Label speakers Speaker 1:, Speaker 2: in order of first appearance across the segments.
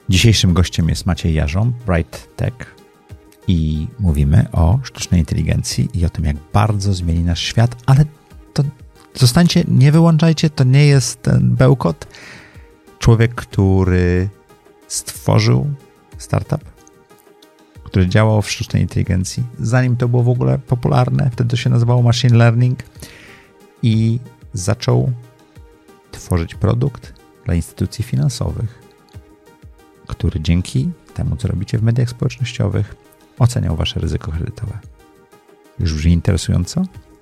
Speaker 1: Dzisiejszym gościem jest Maciej Jarząb, Bright Tech i mówimy o sztucznej inteligencji i o tym, jak bardzo zmieni nasz świat, ale to zostańcie, nie wyłączajcie, to nie jest ten bełkot. Człowiek, który stworzył startup, który działał w sztucznej inteligencji, zanim to było w ogóle popularne, wtedy to się nazywało machine learning i zaczął tworzyć produkt dla instytucji finansowych, który dzięki temu, co robicie w mediach społecznościowych, oceniał wasze ryzyko kredytowe. Już brzmi interesująco?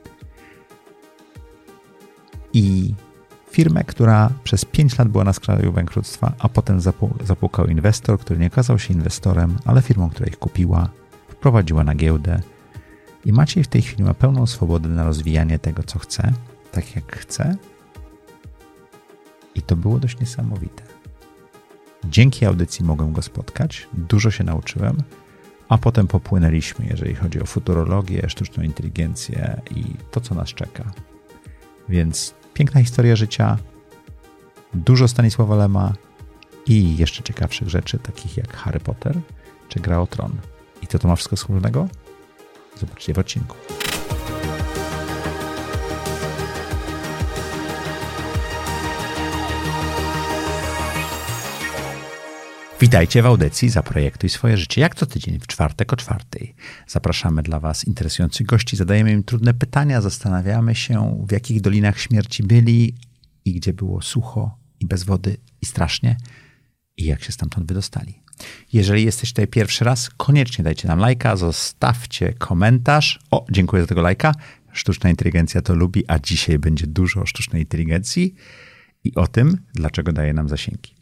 Speaker 1: I firmę, która przez 5 lat była na skraju bankructwa, a potem zapukał inwestor, który nie okazał się inwestorem, ale firmą, która ich kupiła, wprowadziła na giełdę. I Maciej w tej chwili ma pełną swobodę na rozwijanie tego, co chce, tak jak chce. I to było dość niesamowite. Dzięki audycji mogłem go spotkać, dużo się nauczyłem, a potem popłynęliśmy, jeżeli chodzi o futurologię, sztuczną inteligencję i to, co nas czeka. Więc piękna historia życia, dużo Stanisława Lema i jeszcze ciekawszych rzeczy, takich jak Harry Potter czy Gra o Tron. I co to ma wszystko wspólnego? Zobaczcie w odcinku. Witajcie w audycji Zaprojektuj swoje życie. Jak co tydzień w czwartek o 4:00. Zapraszamy dla was interesujących gości, zadajemy im trudne pytania, zastanawiamy się, w jakich dolinach śmierci byli i gdzie było sucho i bez wody i strasznie i jak się stamtąd wydostali. Jeżeli jesteś tutaj pierwszy raz, koniecznie dajcie nam lajka, zostawcie komentarz. O, dziękuję za tego lajka. Sztuczna inteligencja to lubi, a dzisiaj będzie dużo o sztucznej inteligencji i o tym, dlaczego daje nam zasięgi.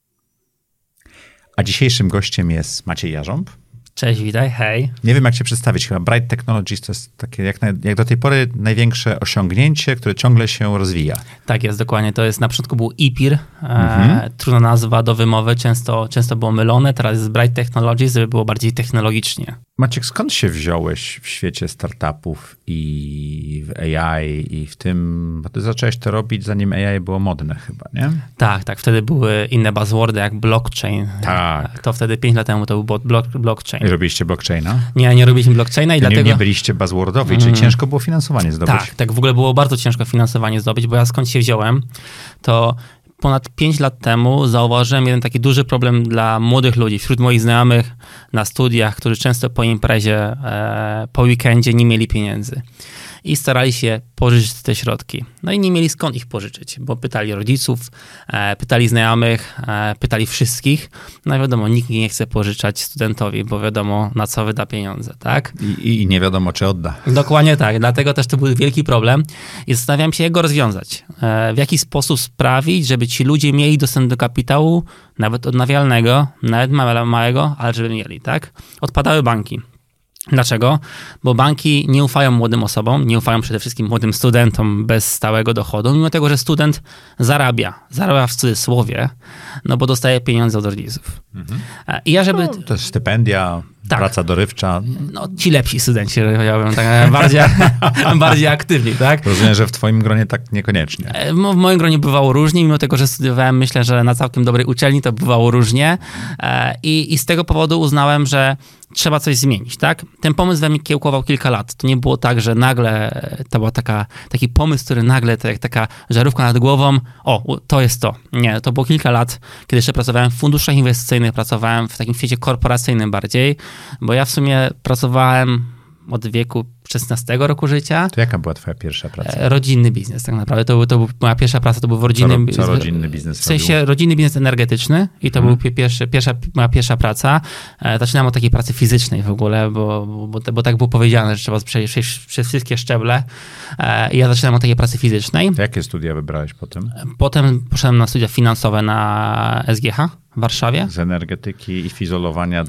Speaker 1: A dzisiejszym gościem jest Maciej Jarząb.
Speaker 2: Cześć, witaj, hej.
Speaker 1: Nie wiem, jak cię przedstawić. Chyba Bright Technologies to jest takie jak do tej pory największe osiągnięcie, które ciągle się rozwija.
Speaker 2: Tak jest, dokładnie. To jest, na początku był IPIR, trudna nazwa do wymowy, często było mylone. Teraz jest Bright Technologies, żeby było bardziej technologicznie.
Speaker 1: Maciek, skąd się wziąłeś w świecie startupów i w AI i w tym, bo ty zacząłeś to robić, zanim AI było modne chyba, nie?
Speaker 2: Tak. Wtedy były inne buzzwordy jak blockchain.
Speaker 1: Tak.
Speaker 2: To wtedy 5 lat temu to był blockchain.
Speaker 1: I robiliście blockchaina?
Speaker 2: Nie robiliśmy blockchaina i dlatego...
Speaker 1: Nie byliście buzzwordowi, czyli ciężko było finansowanie zdobyć.
Speaker 2: Tak, w ogóle było bardzo ciężko finansowanie zdobyć, bo ja skąd się wziąłem, to ponad 5 lat temu zauważyłem jeden taki duży problem dla młodych ludzi, wśród moich znajomych na studiach, którzy często po imprezie, po weekendzie nie mieli pieniędzy i starali się pożyczyć te środki. No i nie mieli skąd ich pożyczyć, bo pytali rodziców, pytali znajomych, pytali wszystkich. No wiadomo, nikt nie chce pożyczać studentowi, bo wiadomo, na co wyda pieniądze, tak?
Speaker 1: I nie wiadomo, czy odda.
Speaker 2: Dokładnie tak, dlatego też to był wielki problem i zastanawiałem się, jak go rozwiązać. W jaki sposób sprawić, żeby ci ludzie mieli dostęp do kapitału, nawet odnawialnego, nawet małego, ale żeby mieli, tak? Odpadały banki. Dlaczego? Bo banki nie ufają młodym osobom, nie ufają przede wszystkim młodym studentom bez stałego dochodu, mimo tego, że student zarabia w cudzysłowie, no bo dostaje pieniądze od rodziców. I ja, żeby...
Speaker 1: To jest stypendia, tak. Praca dorywcza.
Speaker 2: No, ci lepsi studenci, powiedziałbym, tak bardziej aktywni, tak?
Speaker 1: Rozumiem, że w twoim gronie tak niekoniecznie.
Speaker 2: W moim gronie bywało różnie, mimo tego, że studiowałem, myślę, że na całkiem dobrej uczelni to bywało różnie. I z tego powodu uznałem, że trzeba coś zmienić, tak? Ten pomysł we mnie kiełkował kilka lat. To nie było tak, że nagle to był taki pomysł, który nagle, tak jak taka żarówka nad głową, to jest to. Nie, to było kilka lat, kiedy jeszcze pracowałem w funduszach inwestycyjnych, pracowałem w takim świecie korporacyjnym bardziej, bo ja w sumie pracowałem od wieku 16 roku życia.
Speaker 1: To jaka była twoja pierwsza praca?
Speaker 2: Rodzinny biznes tak naprawdę. To był moja pierwsza praca, to był w rodzinnym biznesie.
Speaker 1: Co rodzinny biznes
Speaker 2: w sensie robił? Rodzinny biznes energetyczny i to był moja pierwsza praca. Zaczynałem od takiej pracy fizycznej w ogóle, bo tak było powiedziane, że trzeba przejść przez wszystkie szczeble. I ja zaczynałem od takiej pracy fizycznej.
Speaker 1: To jakie studia wybrałeś potem?
Speaker 2: Potem poszedłem na studia finansowe na SGH w Warszawie.
Speaker 1: Z energetyki i fizolowania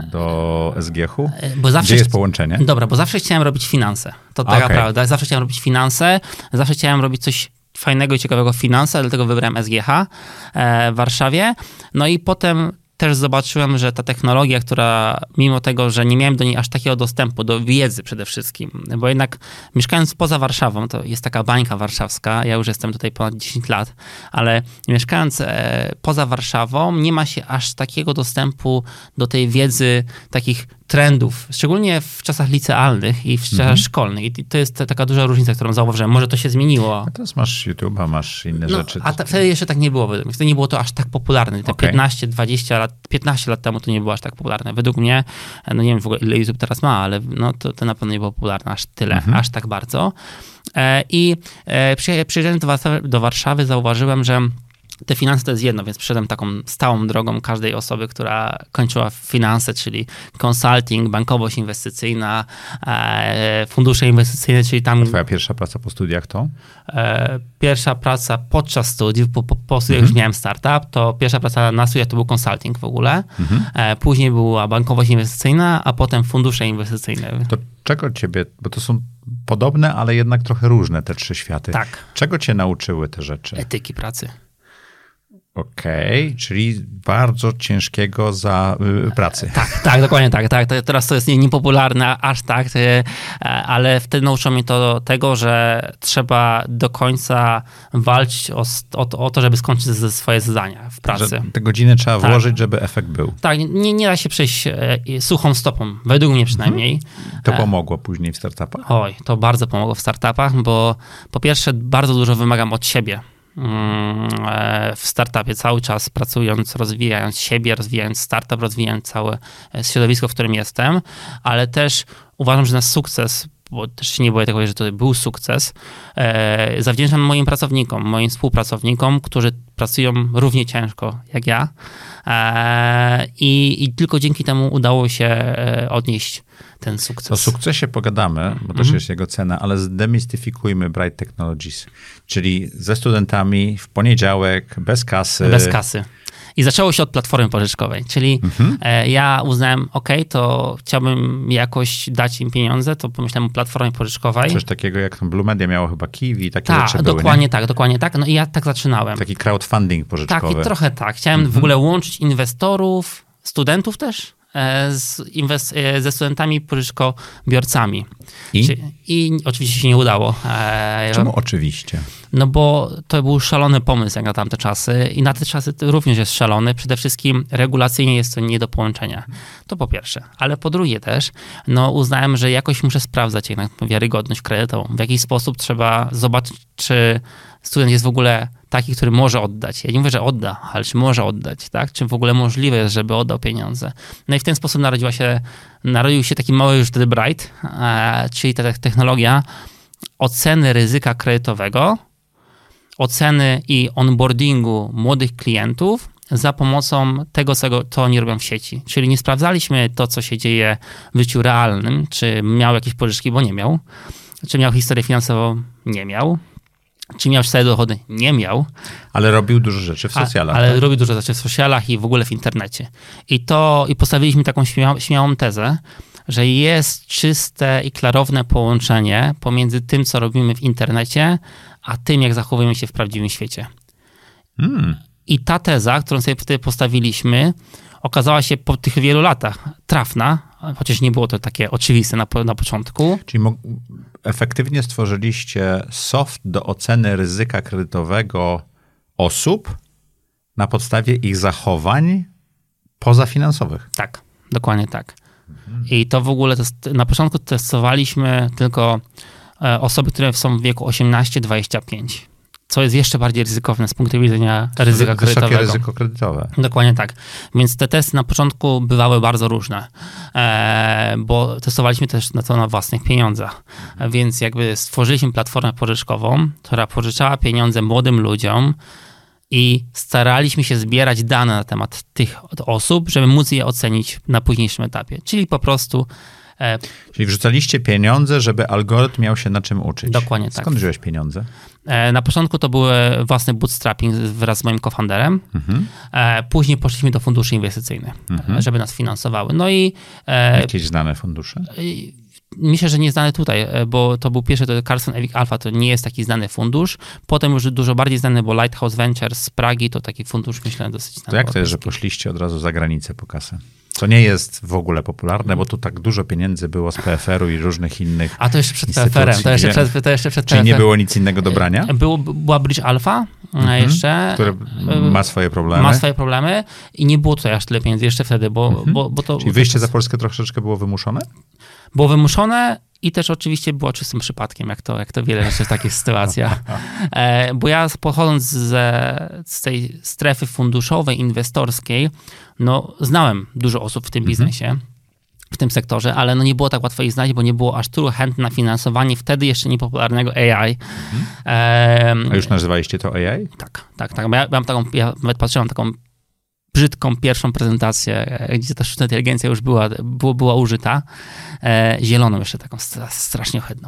Speaker 1: do SGH-u? Gdzie jest połączenie?
Speaker 2: Dobra, bo zawsze chciałem robić finanse. To taka prawda. Zawsze chciałem robić finanse, zawsze chciałem robić coś fajnego i ciekawego w finansach, dlatego wybrałem SGH w Warszawie. No i potem też zobaczyłem, że ta technologia, która mimo tego, że nie miałem do niej aż takiego dostępu, do wiedzy przede wszystkim, bo jednak mieszkając poza Warszawą, to jest taka bańka warszawska, ja już jestem tutaj ponad 10 lat, ale mieszkając poza Warszawą nie ma się aż takiego dostępu do tej wiedzy, takich trendów, szczególnie w czasach licealnych i w czasach szkolnych. I to jest taka duża różnica, którą zauważyłem. Może to się zmieniło.
Speaker 1: A teraz masz YouTube'a, masz inne rzeczy.
Speaker 2: A wtedy jeszcze tak nie było. Wtedy nie było to aż tak popularne. Te 15 lat temu to nie było aż tak popularne. Według mnie, no nie wiem w ogóle ile YouTube teraz ma, ale no to na pewno nie było popularne aż tyle, aż tak bardzo. I przyjeżdżając do Warszawy zauważyłem, że te finanse to jest jedno, więc przyszedłem taką stałą drogą każdej osoby, która kończyła finanse, czyli consulting, bankowość inwestycyjna, fundusze inwestycyjne, czyli tam...
Speaker 1: A twoja pierwsza praca po studiach to?
Speaker 2: Pierwsza praca podczas studiów, po studiach już miałem startup, to pierwsza praca na studiach to był consulting w ogóle. Później była bankowość inwestycyjna, a potem fundusze inwestycyjne.
Speaker 1: To czego ciebie, bo to są podobne, ale jednak trochę różne te trzy światy.
Speaker 2: Tak.
Speaker 1: Czego cię nauczyły te rzeczy?
Speaker 2: Etyki pracy.
Speaker 1: Okej, czyli bardzo ciężkiego pracy.
Speaker 2: Tak, dokładnie tak. Teraz to jest niepopularne aż tak, ale wtedy nauczyło mnie to tego, że trzeba do końca walczyć o to, żeby skończyć swoje zadania w pracy.
Speaker 1: Że te godziny trzeba włożyć, żeby efekt był.
Speaker 2: Tak, nie da się przejść suchą stopą, według mnie przynajmniej.
Speaker 1: To pomogło później w startupach?
Speaker 2: Oj, to bardzo pomogło w startupach, bo po pierwsze bardzo dużo wymagam od siebie. W startupie cały czas pracując, rozwijając siebie, rozwijając startup, rozwijając całe środowisko, w którym jestem, ale też uważam, że na sukces, bo też się nie boję tego, że to był sukces, zawdzięczam moim pracownikom, moim współpracownikom, którzy pracują równie ciężko jak ja i tylko dzięki temu udało się odnieść ten sukces.
Speaker 1: O sukcesie pogadamy, bo też jest jego cena, ale zdemistyfikujmy Bright Technologies, czyli ze studentami w poniedziałek, bez kasy.
Speaker 2: Bez kasy. I zaczęło się od platformy pożyczkowej, czyli ja uznałem, to chciałbym jakoś dać im pieniądze, to pomyślałem o platformie pożyczkowej.
Speaker 1: Coś takiego jak tam Blue Media miało chyba Kiwi, takie rzeczy były,
Speaker 2: dokładnie tak. No i ja tak zaczynałem.
Speaker 1: Taki crowdfunding pożyczkowy.
Speaker 2: Tak, i trochę tak. Chciałem w ogóle łączyć inwestorów, studentów też, ze studentami pożyczkobiorcami. I oczywiście się nie udało.
Speaker 1: Czemu oczywiście?
Speaker 2: No bo to był szalony pomysł jak na tamte czasy i na te czasy to również jest szalony. Przede wszystkim regulacyjnie jest to nie do połączenia. To po pierwsze. Ale po drugie też, uznałem, że jakoś muszę sprawdzać jednak wiarygodność kredytową. W jaki sposób trzeba zobaczyć, czy student jest w ogóle taki, który może oddać. Ja nie mówię, że odda, ale czy może oddać, tak? Czy w ogóle możliwe jest, żeby oddał pieniądze. No i w ten sposób narodził się taki mały już wtedy Bright, czyli ta technologia oceny ryzyka kredytowego, oceny i onboardingu młodych klientów za pomocą tego, co oni robią w sieci. Czyli nie sprawdzaliśmy to, co się dzieje w życiu realnym, czy miał jakieś pożyczki, bo nie miał, czy miał historię finansową, nie miał, czy miał stałe dochody, nie miał.
Speaker 1: Ale robił dużo rzeczy w socjalach.
Speaker 2: Ale robił dużo rzeczy w socjalach i w ogóle w internecie. I postawiliśmy taką śmiałą tezę, że jest czyste i klarowne połączenie pomiędzy tym, co robimy w internecie, a tym, jak zachowujemy się w prawdziwym świecie. I ta teza, którą sobie wtedy postawiliśmy, okazała się po tych wielu latach trafna, chociaż nie było to takie oczywiste na początku.
Speaker 1: Czyli efektywnie stworzyliście soft do oceny ryzyka kredytowego osób na podstawie ich zachowań pozafinansowych.
Speaker 2: Tak, dokładnie tak. I to w ogóle na początku testowaliśmy tylko osoby, które są w wieku 18-25, co jest jeszcze bardziej ryzykowne z punktu widzenia ryzyka kredytowego.
Speaker 1: Wysokie ryzyko kredytowe.
Speaker 2: Dokładnie tak. Więc te testy na początku bywały bardzo różne, bo testowaliśmy też to na własnych pieniądzach. Więc jakby stworzyliśmy platformę pożyczkową, która pożyczała pieniądze młodym ludziom i staraliśmy się zbierać dane na temat tych osób, żeby móc je ocenić na późniejszym etapie. Czyli po prostu...
Speaker 1: Czyli wrzucaliście pieniądze, żeby algorytm miał się na czym uczyć.
Speaker 2: Dokładnie tak.
Speaker 1: Skąd wziąłeś pieniądze?
Speaker 2: Na początku to były własny bootstrapping wraz z moim cofounderem. Później poszliśmy do funduszy inwestycyjnych, żeby nas finansowały. No i...
Speaker 1: Jakieś znane fundusze?
Speaker 2: myślę, że nie znany tutaj, bo to był pierwszy, to Carlson Ewic Alpha, to nie jest taki znany fundusz. Potem już dużo bardziej znany, bo Lighthouse Ventures z Pragi, to taki fundusz, myślę, dosyć znany.
Speaker 1: To jak to jest, że poszliście od razu za granicę po kasę? Co nie jest w ogóle popularne, bo tu tak dużo pieniędzy było z PFR-u i różnych innych.
Speaker 2: A to jeszcze przed PFR-em. To jeszcze przed
Speaker 1: Czyli nie było nic innego do brania?
Speaker 2: Była Bridge Alpha jeszcze.
Speaker 1: Które ma swoje problemy.
Speaker 2: Ma swoje problemy i nie było tutaj aż tyle pieniędzy jeszcze wtedy, bo to...
Speaker 1: Czyli wyjście za Polskę troszeczkę było wymuszone?
Speaker 2: Było wymuszone i też oczywiście było czystym przypadkiem, jak to wiele rzeczy w takich sytuacjach. Bo ja pochodząc z tej strefy funduszowej, inwestorskiej, no znałem dużo osób w tym biznesie, w tym sektorze, ale no nie było tak łatwo ich znaleźć, bo nie było aż tylu chętnych na finansowanie wtedy jeszcze niepopularnego AI.
Speaker 1: A już nazywaliście to AI?
Speaker 2: Tak. Ja nawet patrzyłem na taką brzydką pierwszą prezentację, gdzie ta sztuczna inteligencja już była użyta. Zieloną jeszcze taką strasznie ohydną.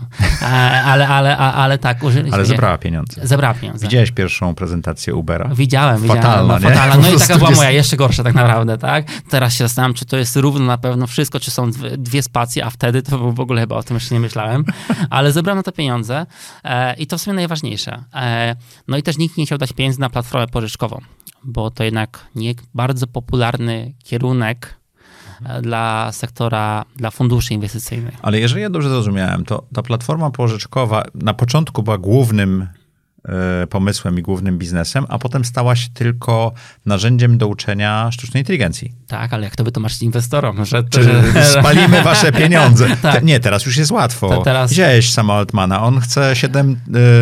Speaker 2: Ale tak.
Speaker 1: Ale zebrała pieniądze.
Speaker 2: Zebrała pieniądze.
Speaker 1: Widziałeś pierwszą prezentację Ubera?
Speaker 2: Widziałem.
Speaker 1: Fatalna.
Speaker 2: No i taka była moja jeszcze gorsza tak naprawdę, tak? Teraz się zastanawiam, czy to jest równo na pewno wszystko, czy są dwie spacje, a wtedy to w ogóle chyba o tym jeszcze nie myślałem. Ale zebrano te pieniądze i to w sumie najważniejsze. No i też nikt nie chciał dać pieniędzy na platformę pożyczkową, bo to jednak nie bardzo popularny kierunek dla sektora, dla funduszy inwestycyjnych.
Speaker 1: Ale jeżeli ja dobrze zrozumiałem, to ta platforma pożyczkowa na początku była głównym pomysłem i głównym biznesem, a potem stała się tylko narzędziem do uczenia sztucznej inteligencji.
Speaker 2: Tak, ale jak to wytłumaczyć inwestorom? Że
Speaker 1: spalimy wasze pieniądze. Tak. Nie, teraz już jest łatwo. Widziałeś Sama Altmana, on chce 7...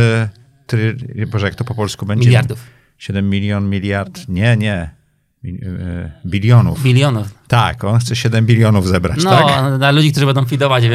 Speaker 1: Boże, jak to po polsku będzie?
Speaker 2: Miliardów.
Speaker 1: 7 miliard, nie. Bilionów. Tak, on chce 7 bilionów zebrać, tak?
Speaker 2: Dla ludzi, którzy będą feedować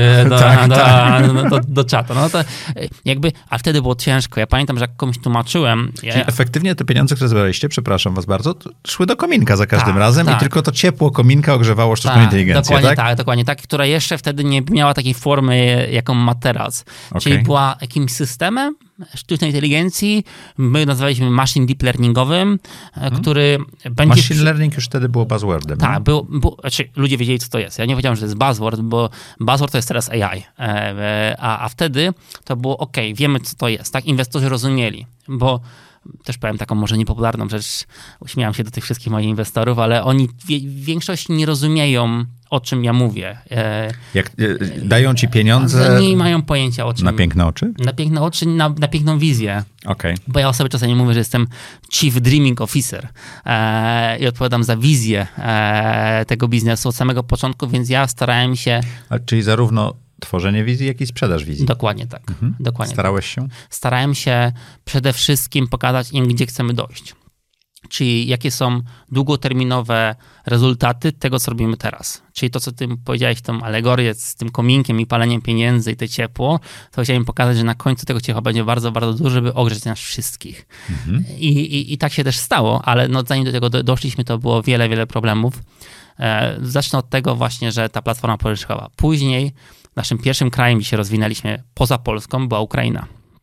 Speaker 2: do czatu. No to jakby, a wtedy było ciężko. Ja pamiętam, że jak komuś tłumaczyłem...
Speaker 1: Czyli efektywnie te pieniądze, które zebraliście, przepraszam was bardzo, szły do kominka za każdym razem i tylko to ciepło kominka ogrzewało sztuczną inteligencję,
Speaker 2: Dokładnie tak, która jeszcze wtedy nie miała takiej formy, jaką ma teraz. Okay. Czyli była jakimś systemem sztucznej inteligencji, my nazwaliśmy machine deep learningowym, który będzie...
Speaker 1: Machine learning już wtedy było buzzwordem.
Speaker 2: Tak, znaczy ludzie wiedzieli, co to jest. Ja nie wiedziałem, że to jest buzzword, bo buzzword to jest teraz AI. A wtedy to było wiemy, co to jest. Tak, inwestorzy rozumieli, bo też powiem taką może niepopularną rzecz, uśmiałam się do tych wszystkich moich inwestorów, ale oni w większości nie rozumieją, o czym ja mówię.
Speaker 1: Jak dają ci pieniądze...
Speaker 2: Nie mają pojęcia o czym...
Speaker 1: Na piękne oczy?
Speaker 2: Na piękne oczy, na piękną wizję.
Speaker 1: Okay.
Speaker 2: Bo ja o sobie czasami mówię, że jestem Chief Dreaming Officer i odpowiadam za wizję tego biznesu od samego początku, więc ja starałem się...
Speaker 1: Czyli zarówno tworzenie wizji, jak i sprzedaż wizji.
Speaker 2: Dokładnie tak. Dokładnie
Speaker 1: Starałeś się?
Speaker 2: Starałem się przede wszystkim pokazać im, gdzie chcemy dojść. Czyli jakie są długoterminowe rezultaty tego, co robimy teraz. Czyli to, co ty powiedziałeś, tą alegorię z tym kominkiem i paleniem pieniędzy i to ciepło, to chciałem pokazać, że na końcu tego ciepła będzie bardzo, bardzo dużo, żeby ogrzeć nas wszystkich. I tak się też stało, ale zanim do tego doszliśmy, to było wiele, wiele problemów. Zacznę od tego właśnie, że ta platforma pożyczkowa. Później naszym pierwszym krajem, gdzie się rozwinęliśmy poza Polską, była Ukraina.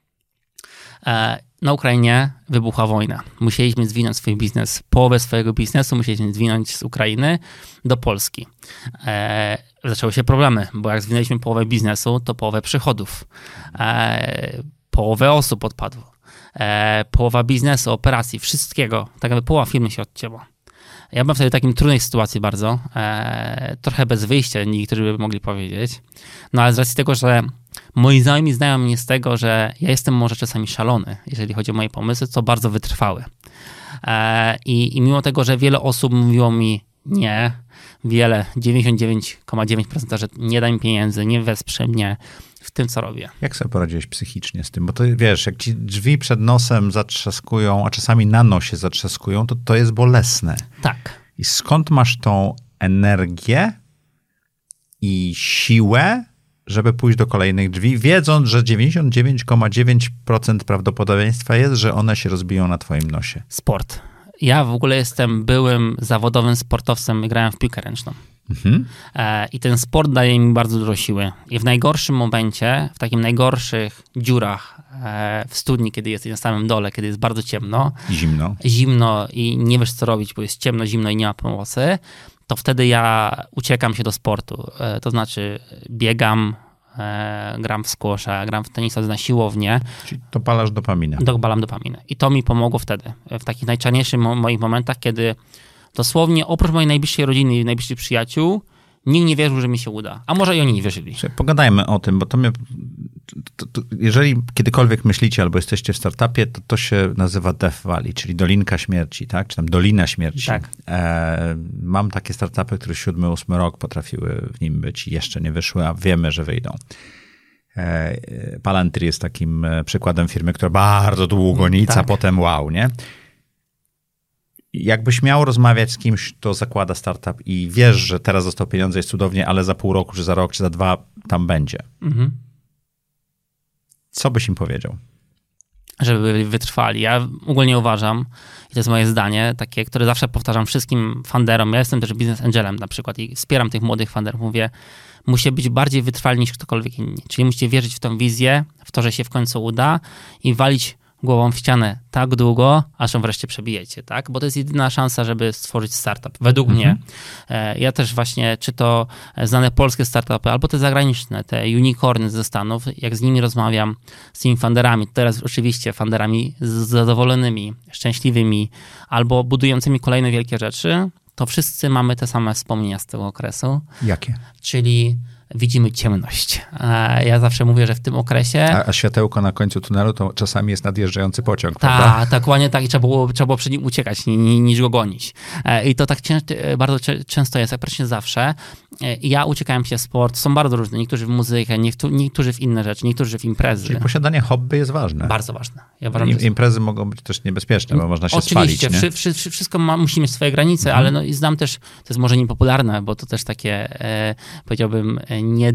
Speaker 2: Na Ukrainie wybuchła wojna. Musieliśmy zwinąć swój biznes, połowę swojego biznesu musieliśmy zwinąć z Ukrainy do Polski. Zaczęły się problemy, bo jak zwinęliśmy połowę biznesu, to połowę przychodów. Połowę osób odpadło. Połowa biznesu, operacji, wszystkiego. Tak jakby połowa firmy się odcięła. Ja byłem wtedy w takim trudnej sytuacji bardzo. Trochę bez wyjścia, niektórzy by mogli powiedzieć. No ale z racji tego, że moi znajomi znają mnie z tego, że ja jestem może czasami szalony, jeżeli chodzi o moje pomysły, co bardzo wytrwały. I mimo tego, że wiele osób mówiło mi nie, 99,9%, że nie da mi pieniędzy, nie wesprze mnie w tym, co robię.
Speaker 1: Jak sobie poradziłeś psychicznie z tym? Bo to wiesz, jak ci drzwi przed nosem zatrzaskują, a czasami na nosie zatrzaskują, to jest bolesne.
Speaker 2: Tak.
Speaker 1: I skąd masz tą energię i siłę, żeby pójść do kolejnych drzwi, wiedząc, że 99,9% prawdopodobieństwa jest, że one się rozbiją na twoim nosie?
Speaker 2: Sport. Ja w ogóle jestem byłym zawodowym sportowcem i grałem w piłkę ręczną. I ten sport daje mi bardzo dużo siły. I w najgorszym momencie, w takim najgorszych dziurach w studni, kiedy jesteś na samym dole, kiedy jest bardzo ciemno. Zimno i nie wiesz, co robić, bo jest ciemno, zimno i nie ma pomocy, to wtedy ja uciekam się do sportu. To znaczy biegam, gram w squasha, gram w tenisa na siłownię.
Speaker 1: Czyli dopalasz dopaminę.
Speaker 2: Dopalam dopaminę. I to mi pomogło wtedy, w takich najczarniejszych moich momentach, kiedy dosłownie oprócz mojej najbliższej rodziny i najbliższych przyjaciół, nikt nie wierzył, że mi się uda. A może i oni nie wierzyli.
Speaker 1: Pogadajmy o tym, bo to mnie... jeżeli kiedykolwiek myślicie albo jesteście w startupie, to się nazywa Death Valley, czyli Dolinka Śmierci, tak? Czy tam Dolina Śmierci.
Speaker 2: Tak.
Speaker 1: Mam takie startupy, które 7-8 rok potrafiły w nim być i jeszcze nie wyszły, a wiemy, że wyjdą. Palantir jest takim przykładem firmy, która bardzo długo nic,
Speaker 2: tak.
Speaker 1: A potem wow, nie? Jakbyś miał rozmawiać z kimś, kto zakłada startup i wiesz, że teraz dostał pieniądze, jest cudownie, ale za pół roku, czy za rok, czy za 2 tam będzie. Co byś im powiedział?
Speaker 2: Żeby wytrwali. Ja ogólnie uważam, i to jest moje zdanie, takie, które zawsze powtarzam wszystkim funderom, ja jestem też business angelem na przykład i wspieram tych młodych funderów, mówię, musicie być bardziej wytrwali niż ktokolwiek inny. Czyli musicie wierzyć w tą wizję, w to, że się w końcu uda i walić głową w ścianę tak długo, aż ją wreszcie przebijecie, tak? Bo to jest jedyna szansa, żeby stworzyć startup. Według mnie. Ja też właśnie, czy to znane polskie startupy, albo te zagraniczne, te unicorny ze Stanów, jak z nimi rozmawiam, z tymi funderami, teraz oczywiście funderami zadowolonymi, szczęśliwymi, albo budującymi kolejne wielkie rzeczy, to wszyscy mamy te same wspomnienia z tego okresu.
Speaker 1: Jakie?
Speaker 2: Czyli widzimy ciemność. Ja zawsze mówię, że w tym okresie...
Speaker 1: A światełko na końcu tunelu to czasami jest nadjeżdżający pociąg, prawda?
Speaker 2: Tak, dokładnie tak. I trzeba było przed nim uciekać, niż go gonić. I to tak bardzo często jest, praktycznie zawsze. Ja uciekałem się w sport, są bardzo różne. Niektórzy w muzykę, niektórzy w inne rzeczy, niektórzy w imprezy.
Speaker 1: Czyli posiadanie hobby jest ważne.
Speaker 2: Bardzo ważne. Ja uważam,
Speaker 1: imprezy mogą być też niebezpieczne, bo można się spalić.
Speaker 2: Oczywiście, wszystko musi mieć swoje granice, ale no, i znam też, to jest może niepopularne, bo to też takie, powiedziałbym, nie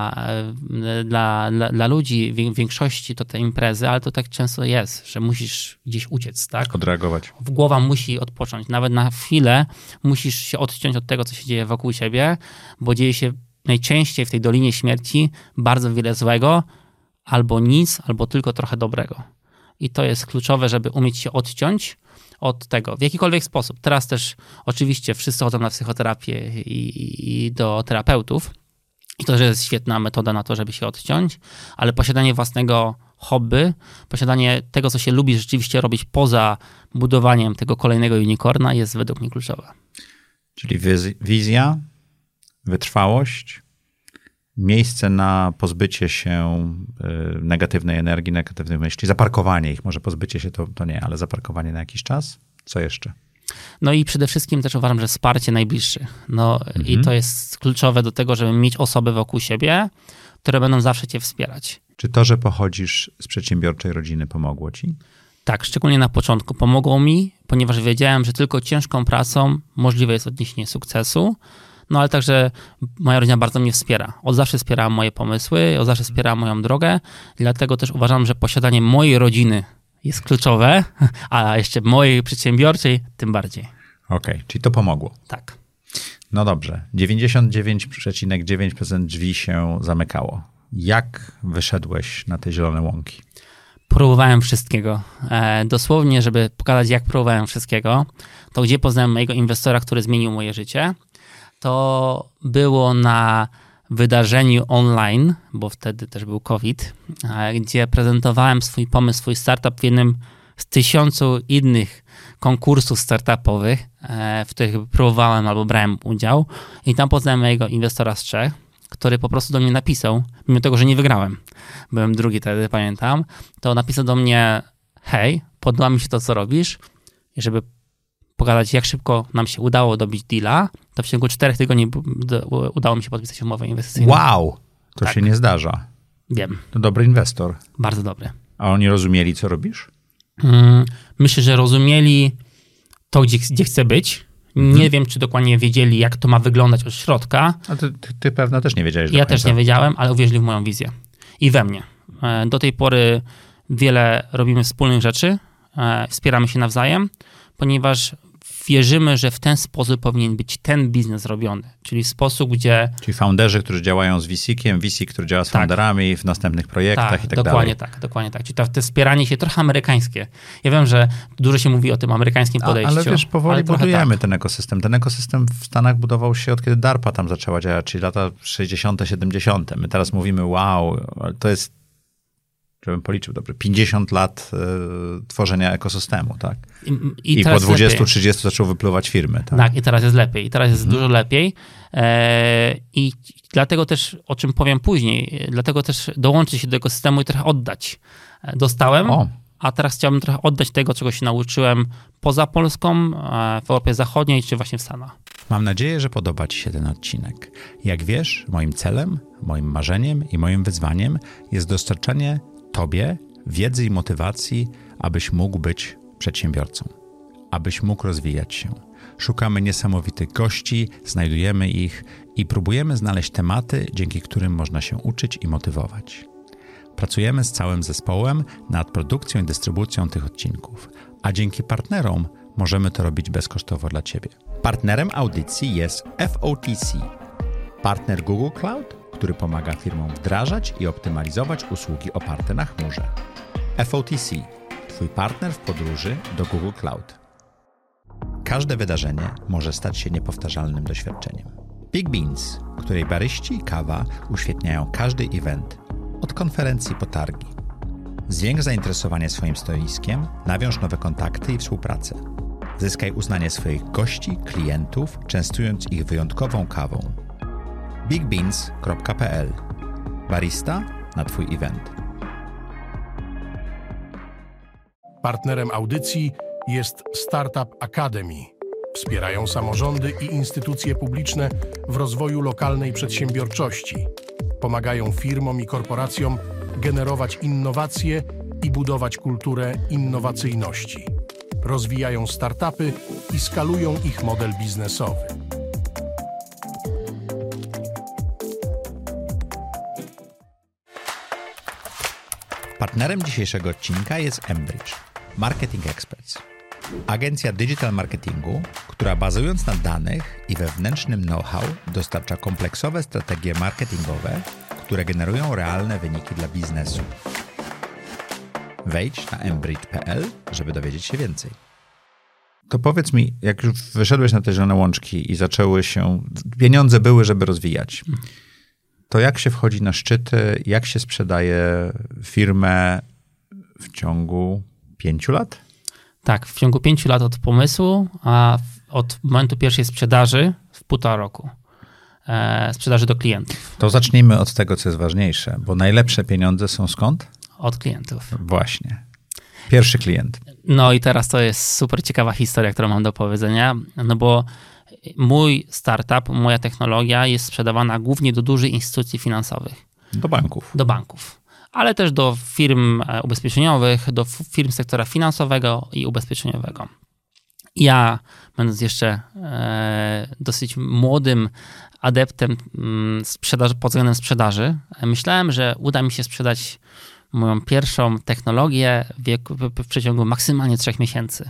Speaker 2: dla ludzi, w większości to te imprezy, ale to tak często jest, że musisz gdzieś uciec, tak?
Speaker 1: Odreagować.
Speaker 2: Głowa musi odpocząć. Nawet na chwilę musisz się odciąć od tego, co się dzieje wokół siebie, bo dzieje się najczęściej w tej Dolinie Śmierci bardzo wiele złego, albo nic, albo tylko trochę dobrego. I to jest kluczowe, żeby umieć się odciąć od tego w jakikolwiek sposób. Teraz też oczywiście wszyscy chodzą na psychoterapię i do terapeutów. I to, że jest świetna metoda na to, żeby się odciąć, ale posiadanie własnego hobby, posiadanie tego, co się lubi rzeczywiście robić poza budowaniem tego kolejnego unicorna jest według mnie kluczowe.
Speaker 1: Czyli wizja, wytrwałość, miejsce na pozbycie się negatywnej energii, negatywnych myśli, zaparkowanie ich, może pozbycie się to nie, ale zaparkowanie na jakiś czas. Co jeszcze?
Speaker 2: No i przede wszystkim też uważam, że wsparcie najbliższych. I to jest kluczowe do tego, żeby mieć osoby wokół siebie, które będą zawsze cię wspierać.
Speaker 1: Czy to, że pochodzisz z przedsiębiorczej rodziny pomogło ci?
Speaker 2: Tak, szczególnie na początku pomogło mi, ponieważ wiedziałem, że tylko ciężką pracą możliwe jest odniesienie sukcesu. No ale także moja rodzina bardzo mnie wspiera. Od zawsze wspierała moje pomysły, od zawsze wspierała moją drogę. Dlatego też uważam, że posiadanie mojej rodziny jest kluczowe, a jeszcze mojej przedsiębiorczej tym bardziej.
Speaker 1: Okej, czyli to pomogło.
Speaker 2: Tak.
Speaker 1: No dobrze. 99,9% drzwi się zamykało. Jak wyszedłeś na te zielone łąki?
Speaker 2: Próbowałem wszystkiego. Dosłownie, żeby pokazać, jak próbowałem wszystkiego, to gdzie poznałem mojego inwestora, który zmienił moje życie, to było na wydarzeniu online, bo wtedy też był COVID, gdzie prezentowałem swój pomysł, swój startup w jednym z 1000 innych konkursów startupowych, w których próbowałem albo brałem udział. I tam poznałem mojego inwestora z Czech, który po prostu do mnie napisał, mimo tego, że nie wygrałem, byłem drugi wtedy, pamiętam, to napisał do mnie: hej, podoba mi się to, co robisz, i żeby pokazać, jak szybko nam się udało dobić deala, to w ciągu 4 tygodni udało mi się podpisać umowę inwestycyjną.
Speaker 1: Wow! To się nie zdarza.
Speaker 2: Wiem.
Speaker 1: To dobry inwestor.
Speaker 2: Bardzo dobry.
Speaker 1: A oni rozumieli, co robisz?
Speaker 2: Myślę, że rozumieli to, gdzie chcę być. Nie wiem, czy dokładnie wiedzieli, jak to ma wyglądać od środka.
Speaker 1: A ty pewno też nie wiedziałeś.
Speaker 2: Ja też nie wiedziałem, ale uwierzyli w moją wizję. I we mnie. Do tej pory wiele robimy wspólnych rzeczy, wspieramy się nawzajem, ponieważ wierzymy, że w ten sposób powinien być ten biznes robiony. Czyli w sposób, gdzie...
Speaker 1: Czyli founderzy, którzy działają z VC-kiem, VC, który działa z founderami w następnych projektach i tak
Speaker 2: dokładnie
Speaker 1: dalej.
Speaker 2: Dokładnie tak. Czyli to wspieranie się trochę amerykańskie. Ja wiem, że dużo się mówi o tym amerykańskim podejściu.
Speaker 1: Ale wiesz, powoli budujemy
Speaker 2: tak.
Speaker 1: ten ekosystem. Ten ekosystem w Stanach budował się od kiedy DARPA tam zaczęła działać, czyli lata 60., 70. My teraz mówimy, wow, to jest, żebym policzył dobrze, 50 lat tworzenia ekosystemu, tak? I po 20-30 zaczął wypluwać firmy.
Speaker 2: Tak, i teraz jest lepiej. I teraz jest dużo lepiej. I dlatego też, o czym powiem później, dlatego też dołączyć się do ekosystemu i trochę oddać. Dostałem, a teraz chciałbym trochę oddać tego, czego się nauczyłem poza Polską, w Europie Zachodniej, czy właśnie w Stanach.
Speaker 1: Mam nadzieję, że podoba ci się ten odcinek. Jak wiesz, moim celem, moim marzeniem i moim wyzwaniem jest dostarczanie tobie wiedzy i motywacji, abyś mógł być przedsiębiorcą, abyś mógł rozwijać się. Szukamy niesamowitych gości, znajdujemy ich i próbujemy znaleźć tematy, dzięki którym można się uczyć i motywować. Pracujemy z całym zespołem nad produkcją i dystrybucją tych odcinków, a dzięki partnerom możemy to robić bezkosztowo dla ciebie. Partnerem audycji jest FOTC, partner Google Cloud, który pomaga firmom wdrażać i optymalizować usługi oparte na chmurze. FOTC, twój partner w podróży do Google Cloud. Każde wydarzenie może stać się niepowtarzalnym doświadczeniem. Big Beans, której baryści i kawa uświetniają każdy event, od konferencji po targi. Zwiększ zainteresowanie swoim stoiskiem, nawiąż nowe kontakty i współpracę. Zyskaj uznanie swoich gości, klientów, częstując ich wyjątkową kawą. bigbeans.pl. Barista na twój event.
Speaker 3: Partnerem audycji jest Startup Academy. Wspierają samorządy i instytucje publiczne w rozwoju lokalnej przedsiębiorczości. Pomagają firmom i korporacjom generować innowacje i budować kulturę innowacyjności. Rozwijają startupy i skalują ich model biznesowy.
Speaker 1: Partnerem dzisiejszego odcinka jest Enbridge, Marketing Experts. Agencja digital marketingu, która bazując na danych i wewnętrznym know-how dostarcza kompleksowe strategie marketingowe, które generują realne wyniki dla biznesu. Wejdź na enbridge.pl, żeby dowiedzieć się więcej. To powiedz mi, jak już wyszedłeś na te zielone łączki i zaczęły się, pieniądze były, żeby rozwijać, to jak się wchodzi na szczyty, jak się sprzedaje firmę w ciągu 5 lat?
Speaker 2: Tak, w ciągu 5 lat od pomysłu, a od momentu pierwszej sprzedaży w 1,5 roku. Sprzedaży do klientów.
Speaker 1: To zacznijmy od tego, co jest ważniejsze, bo najlepsze pieniądze są skąd?
Speaker 2: Od klientów.
Speaker 1: Właśnie. Pierwszy klient.
Speaker 2: No i teraz to jest super ciekawa historia, którą mam do powiedzenia, no bo mój startup, moja technologia jest sprzedawana głównie do dużych instytucji finansowych.
Speaker 1: Do banków.
Speaker 2: Do banków, ale też do firm ubezpieczeniowych, do firm sektora finansowego i ubezpieczeniowego. Ja, będąc jeszcze dosyć młodym adeptem sprzedaży, pod względem sprzedaży, myślałem, że uda mi się sprzedać moją pierwszą technologię w przeciągu maksymalnie 3 miesięcy.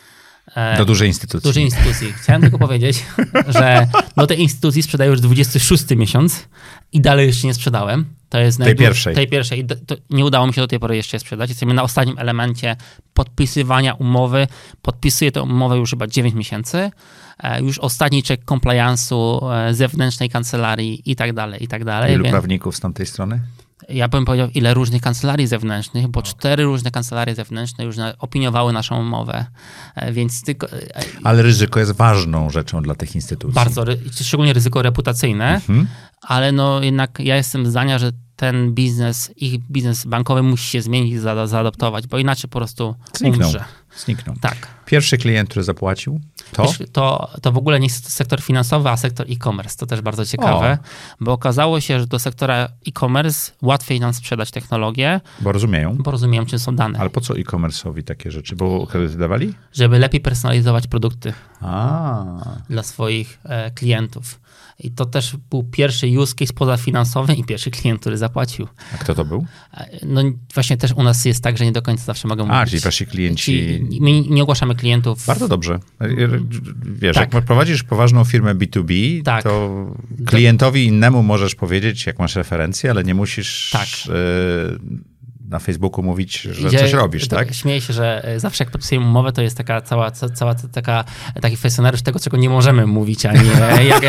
Speaker 1: Do dużej instytucji.
Speaker 2: Dużej instytucji. Chciałem tylko powiedzieć, że do tej instytucji sprzedaję już 26 miesiąc i dalej jeszcze nie sprzedałem. To jest
Speaker 1: Tej pierwszej.
Speaker 2: To nie udało mi się do tej pory jeszcze sprzedać. Jesteśmy na ostatnim elemencie podpisywania umowy. Podpisuję tę umowę już chyba 9 miesięcy. Już ostatni check compliance'u, zewnętrznej kancelarii i tak dalej, i tak dalej.
Speaker 1: Ilu prawników z tamtej strony?
Speaker 2: Ja bym powiedział, ile różnych kancelarii zewnętrznych, bo 4 różne kancelarie zewnętrzne już opiniowały naszą umowę, więc tylko...
Speaker 1: Ale ryzyko jest ważną rzeczą dla tych instytucji.
Speaker 2: Bardzo, szczególnie ryzyko reputacyjne, ale no jednak ja jestem zdania, że ten biznes, ich biznes bankowy musi się zmienić i zaadaptować, bo inaczej po prostu umrze.
Speaker 1: Zniknął.
Speaker 2: Tak.
Speaker 1: Pierwszy klient, który zapłacił,
Speaker 2: to w ogóle nie jest sektor finansowy, a sektor e-commerce. To też bardzo ciekawe, bo okazało się, że do sektora e-commerce łatwiej nam sprzedać technologię.
Speaker 1: Bo rozumieją,
Speaker 2: czym są dane.
Speaker 1: Ale po co e-commerce'owi takie rzeczy? Bo kredyty dawali?
Speaker 2: Żeby lepiej personalizować produkty
Speaker 1: dla
Speaker 2: dla swoich klientów. I to też był pierwszy use case pozafinansowy i pierwszy klient, który zapłacił.
Speaker 1: A kto to był?
Speaker 2: No właśnie też u nas jest tak, że nie do końca zawsze mogę mówić.
Speaker 1: Czyli wasi klienci...
Speaker 2: My nie ogłaszamy klientów.
Speaker 1: Bardzo dobrze. Wiesz,
Speaker 2: Tak.
Speaker 1: jak prowadzisz poważną firmę B2B,
Speaker 2: Tak.
Speaker 1: to klientowi innemu możesz powiedzieć, jak masz referencje, ale nie musisz
Speaker 2: Tak.
Speaker 1: na Facebooku mówić, że coś robisz, tak?
Speaker 2: Śmieję się, że zawsze jak podpisujemy umowę, to jest taka taki kwestionariusz tego, czego nie możemy mówić, a nie jak...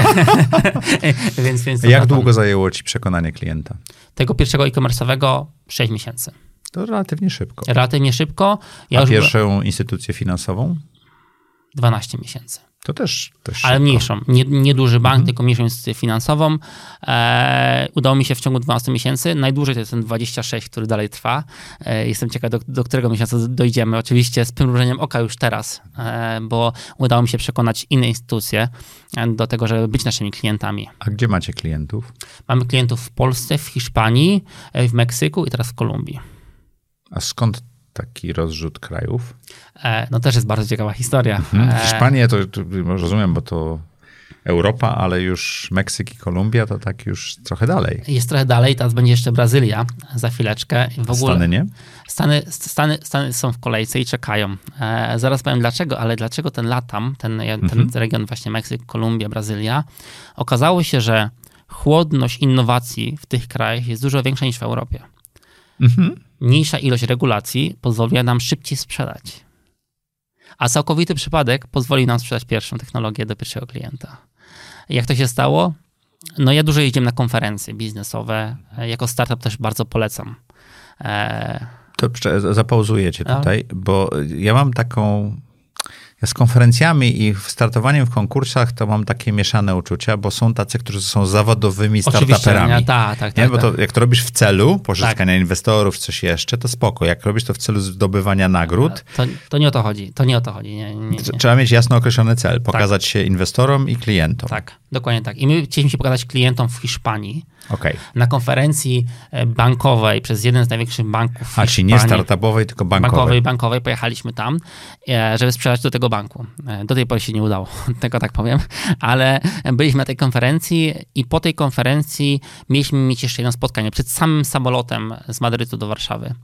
Speaker 2: więc
Speaker 1: Jak długo zajęło ci przekonanie klienta?
Speaker 2: Tego pierwszego e-commerce'owego 6 miesięcy.
Speaker 1: To relatywnie szybko.
Speaker 2: Relatywnie szybko.
Speaker 1: A pierwszą instytucję finansową?
Speaker 2: 12 miesięcy.
Speaker 1: To też
Speaker 2: ale
Speaker 1: szybko.
Speaker 2: mniejszą. Nie duży bank, tylko mniejszą instytucję finansową. Udało mi się w ciągu 12 miesięcy. Najdłużej to jest ten 26, który dalej trwa. Jestem ciekaw, do którego miesiąca dojdziemy. Oczywiście z przymrużeniem oka już teraz, bo udało mi się przekonać inne instytucje do tego, żeby być naszymi klientami.
Speaker 1: A gdzie macie klientów?
Speaker 2: Mamy klientów w Polsce, w Hiszpanii, w Meksyku i teraz w Kolumbii.
Speaker 1: A skąd taki rozrzut krajów?
Speaker 2: No też jest bardzo ciekawa historia.
Speaker 1: Hiszpanię to rozumiem, bo to Europa, ale już Meksyk i Kolumbia to tak już trochę dalej.
Speaker 2: Jest trochę dalej, teraz będzie jeszcze Brazylia za chwileczkę. W ogóle
Speaker 1: Stany nie?
Speaker 2: Stany są w kolejce i czekają. Zaraz powiem dlaczego, ale dlaczego ten LATAM, ten region właśnie Meksyk, Kolumbia, Brazylia, okazało się, że chłodność innowacji w tych krajach jest dużo większa niż w Europie. Mniejsza ilość regulacji pozwoliła nam szybciej sprzedać. A całkowity przypadek pozwoli nam sprzedać pierwszą technologię do pierwszego klienta. Jak to się stało? No ja dużo jeździłem na konferencje biznesowe. Jako startup też bardzo polecam.
Speaker 1: To zapauzuję cię tutaj, bo ja mam taką... Ja z konferencjami i startowaniem w konkursach to mam takie mieszane uczucia, bo są tacy, którzy są zawodowymi startuperami.
Speaker 2: Tak.
Speaker 1: Bo to jak to robisz w celu pozyskania inwestorów, coś jeszcze, to spoko. Jak robisz to w celu zdobywania nagród...
Speaker 2: To nie o to chodzi. Nie.
Speaker 1: Trzeba mieć jasno określony cel. Pokazać się inwestorom i klientom.
Speaker 2: Tak, dokładnie tak. I my chcieliśmy się pokazać klientom w Hiszpanii.
Speaker 1: Okay.
Speaker 2: Na konferencji bankowej przez jeden z największych banków w Hiszpanii.
Speaker 1: Czyli nie startupowej, tylko bankowej.
Speaker 2: Bankowej. Pojechaliśmy tam, żeby sprzedać do tego banku. Do tej pory się nie udało, tego tak powiem, ale byliśmy na tej konferencji i po tej konferencji mieliśmy mieć jeszcze jedno spotkanie przed samym samolotem z Madrytu do Warszawy.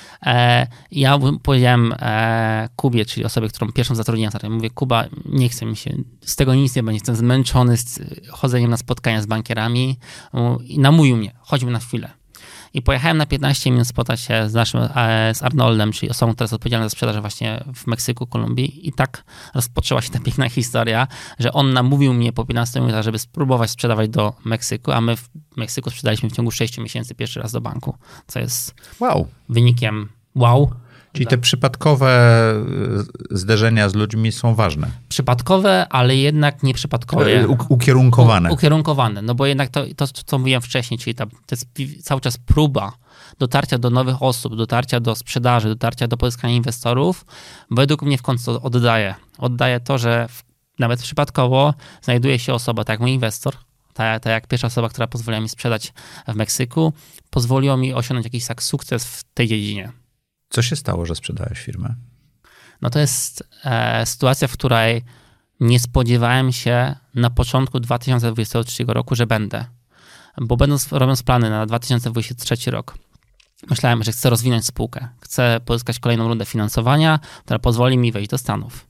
Speaker 2: Ja powiedziałem Kubie, czyli osobie, którą pierwszą zatrudniłem, mówię, Kuba, nie chce mi się, z tego nic nie będzie, jestem zmęczony z chodzeniem na spotkania z bankierami i namówił mnie, chodźmy na chwilę. I pojechałem na 15 minut spotkać się z Arnoldem, czyli osobą, która jest odpowiedzialna za sprzedaż właśnie w Meksyku, Kolumbii i tak rozpoczęła się ta piękna historia, że on namówił mnie po 15 minutach, żeby spróbować sprzedawać do Meksyku, a my w Meksyku sprzedaliśmy w ciągu 6 miesięcy pierwszy raz do banku, co jest wynikiem wow.
Speaker 1: Czyli te przypadkowe zderzenia z ludźmi są ważne.
Speaker 2: Przypadkowe, ale jednak nieprzypadkowe.
Speaker 1: Ukierunkowane.
Speaker 2: Ukierunkowane, no bo jednak to, co mówiłem wcześniej, czyli to jest cały czas próba dotarcia do nowych osób, dotarcia do sprzedaży, dotarcia do pozyskania inwestorów, według mnie w końcu oddaje. Oddaje to, że nawet przypadkowo znajduje się osoba, tak jak mój inwestor, tak jak pierwsza osoba, która pozwoliła mi sprzedać w Meksyku, pozwoliło mi osiągnąć jakiś sukces w tej dziedzinie.
Speaker 1: Co się stało, że sprzedałeś firmę?
Speaker 2: No to jest sytuacja, w której nie spodziewałem się na początku 2023 roku, że będę. Bo robiąc plany na 2023 rok, myślałem, że chcę rozwinąć spółkę. Chcę pozyskać kolejną rundę finansowania, która pozwoli mi wejść do Stanów.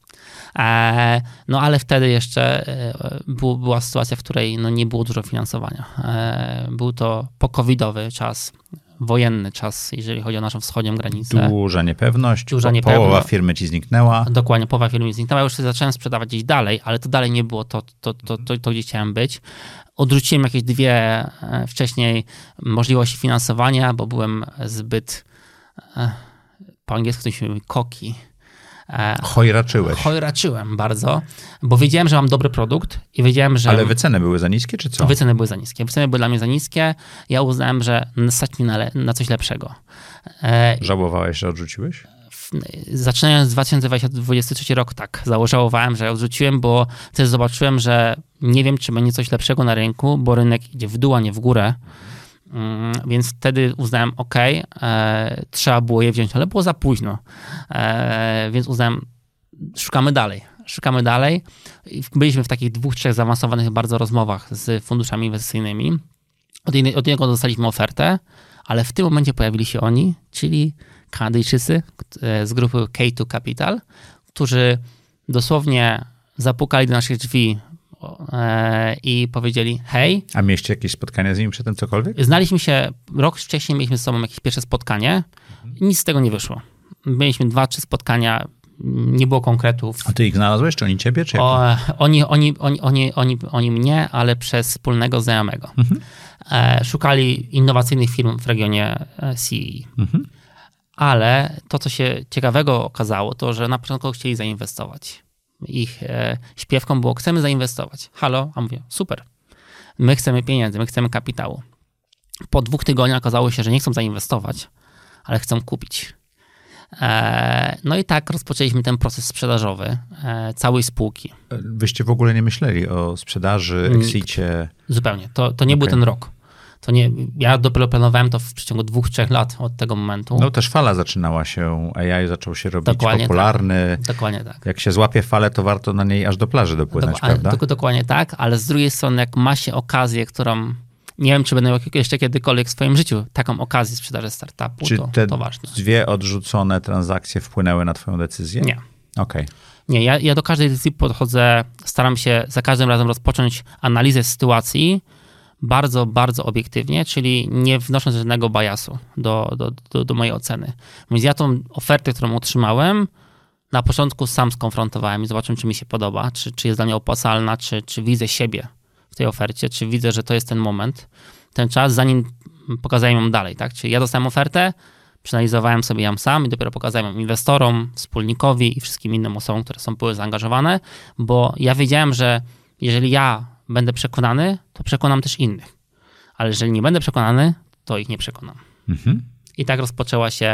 Speaker 2: No ale wtedy jeszcze była sytuacja, w której nie było dużo finansowania. Był to po-covidowy czas, wojenny czas, jeżeli chodzi o naszą wschodnią granicę.
Speaker 1: Duża niepewność, połowa firmy ci zniknęła.
Speaker 2: Dokładnie, połowa firmy mi zniknęła. Już zacząłem sprzedawać gdzieś dalej, ale to dalej nie było to gdzie chciałem być. Odrzuciłem jakieś 2 wcześniej możliwości finansowania, bo byłem zbyt, po angielsku to się mówi cocky. Chojraczyłem bardzo, bo wiedziałem, że mam dobry produkt i wiedziałem, że...
Speaker 1: Ale wyceny były za niskie, czy co?
Speaker 2: Wyceny były za niskie. Wyceny były dla mnie za niskie. Ja uznałem, że stać mi na coś lepszego.
Speaker 1: Żałowałeś, że odrzuciłeś?
Speaker 2: Zaczynając 2023 rok, tak. Żałowałem, że odrzuciłem, bo też zobaczyłem, że nie wiem, czy będzie coś lepszego na rynku, bo rynek idzie w dół, a nie w górę. Więc wtedy uznałem, trzeba było je wziąć, ale było za późno. Więc uznałem, szukamy dalej. szukamy dalej. Byliśmy w takich 2-3 zaawansowanych bardzo rozmowach z funduszami inwestycyjniami. Od jednego dostaliśmy ofertę, ale w tym momencie pojawili się oni, czyli Kanadyjczycy z grupy K2 Capital, którzy dosłownie zapukali do naszych drzwi i powiedzieli hej.
Speaker 1: A mieliście jakieś spotkania z nimi przedtem, cokolwiek?
Speaker 2: Znaliśmy się, rok wcześniej mieliśmy z sobą jakieś pierwsze spotkanie. Nic z tego nie wyszło. Mieliśmy 2-3 spotkania, nie było konkretów.
Speaker 1: A ty ich znalazłeś, czy oni ciebie, czy
Speaker 2: Oni mnie, ale przez wspólnego znajomego. Szukali innowacyjnych firm w regionie CEE. Ale to, co się ciekawego okazało, to, że na początku chcieli zainwestować. Ich śpiewką było, chcemy zainwestować. Halo? A mówię, super. My chcemy pieniędzy, my chcemy kapitału. Po 2 tygodniach okazało się, że nie chcą zainwestować, ale chcą kupić. No i tak rozpoczęliśmy ten proces sprzedażowy całej spółki.
Speaker 1: Wyście w ogóle nie myśleli o sprzedaży, exicie?
Speaker 2: Zupełnie. To nie był ten rok. Ja dopiero planowałem to w przeciągu 2-3 lat od tego momentu.
Speaker 1: No też fala zaczynała się, AI zaczął się robić popularny.
Speaker 2: Tak. Dokładnie tak.
Speaker 1: Jak się złapie falę, to warto na niej aż do plaży dopłynąć, prawda?
Speaker 2: Dokładnie tak, ale z drugiej strony jak ma się okazję, którą nie wiem, czy będę miał jeszcze kiedykolwiek w swoim życiu taką okazję sprzedaży startupu,
Speaker 1: czy
Speaker 2: to ważne.
Speaker 1: Czy te 2 odrzucone transakcje wpłynęły na twoją decyzję?
Speaker 2: Nie.
Speaker 1: Okej.
Speaker 2: Nie, ja do każdej decyzji podchodzę, staram się za każdym razem rozpocząć analizę sytuacji bardzo, bardzo obiektywnie, czyli nie wnosząc żadnego biasu do mojej oceny. Więc ja tą ofertę, którą otrzymałem, na początku sam skonfrontowałem i zobaczyłem, czy mi się podoba, czy jest dla mnie opłacalna, czy widzę siebie w tej ofercie, czy widzę, że to jest ten moment, ten czas, zanim pokazałem ją dalej, tak? Czyli ja dostałem ofertę, przeanalizowałem sobie ją sam i dopiero pokazałem ją inwestorom, wspólnikowi i wszystkim innym osobom, które były zaangażowane, bo ja wiedziałem, że jeżeli ja będę przekonany, to przekonam też innych. Ale jeżeli nie będę przekonany, to ich nie przekonam. I tak rozpoczął się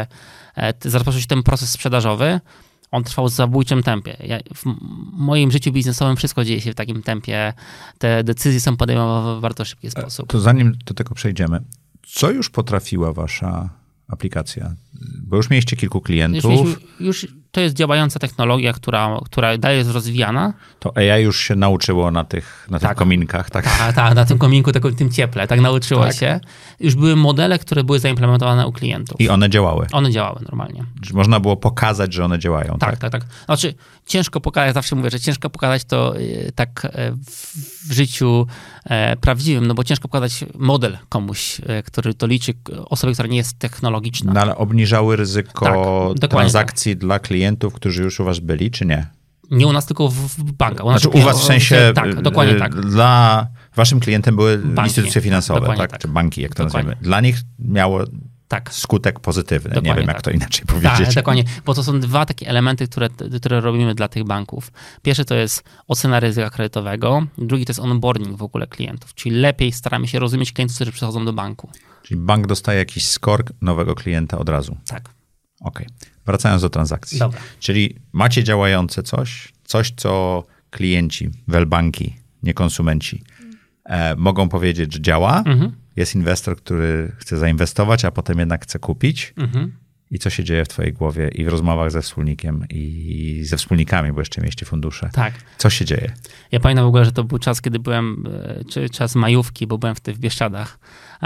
Speaker 2: ten proces sprzedażowy. On trwał w zabójczym tempie. W moim życiu biznesowym wszystko dzieje się w takim tempie. Te decyzje są podejmowane w bardzo szybki sposób.
Speaker 1: To zanim do tego przejdziemy, co już potrafiła wasza aplikacja? Bo już mieliście kilku klientów.
Speaker 2: Już to jest działająca technologia, która jest rozwijana.
Speaker 1: To AI już się nauczyło na tych kominkach, tak?
Speaker 2: Tak, na tym kominku, tym cieple, tak nauczyło się. Już były modele, które były zaimplementowane u klientów.
Speaker 1: I one działały?
Speaker 2: One działały normalnie.
Speaker 1: Można było pokazać, że one działają, tak?
Speaker 2: Tak. Znaczy, ciężko pokazać, zawsze mówię, że ciężko pokazać to tak w życiu prawdziwym, no bo ciężko pokazać model komuś, który to liczy, osobie, która nie jest technologiczna.
Speaker 1: No ale obniżały ryzyko transakcji dla klientów, którzy już u was byli, czy nie?
Speaker 2: Nie u nas, tylko w bankach.
Speaker 1: U was w sensie,
Speaker 2: tak, dokładnie tak.
Speaker 1: Waszym klientem były
Speaker 2: banki,
Speaker 1: instytucje finansowe,
Speaker 2: dokładnie
Speaker 1: tak? Czy banki, jak to nazwiemy. Dla nich miało skutek pozytywny. Dokładnie nie wiem, jak to inaczej powiedzieć.
Speaker 2: Tak, dokładnie, bo to są 2 takie elementy, które robimy dla tych banków. Pierwszy to jest ocena ryzyka kredytowego, drugi to jest onboarding w ogóle klientów, czyli lepiej staramy się rozumieć klientów, którzy przychodzą do banku.
Speaker 1: Czyli bank dostaje jakiś score nowego klienta od razu.
Speaker 2: Tak.
Speaker 1: Okej. Wracając do transakcji.
Speaker 2: Dobra.
Speaker 1: Czyli macie działające coś, co klienci, banki, nie konsumenci, mogą powiedzieć, że działa. Jest inwestor, który chce zainwestować, a potem jednak chce kupić. I co się dzieje w twojej głowie i w rozmowach ze wspólnikiem i ze wspólnikami, bo jeszcze mieliście fundusze.
Speaker 2: Tak.
Speaker 1: Co się dzieje?
Speaker 2: Ja pamiętam w ogóle, że to był czas, kiedy byłem, czy czas majówki, bo byłem w Bieszczadach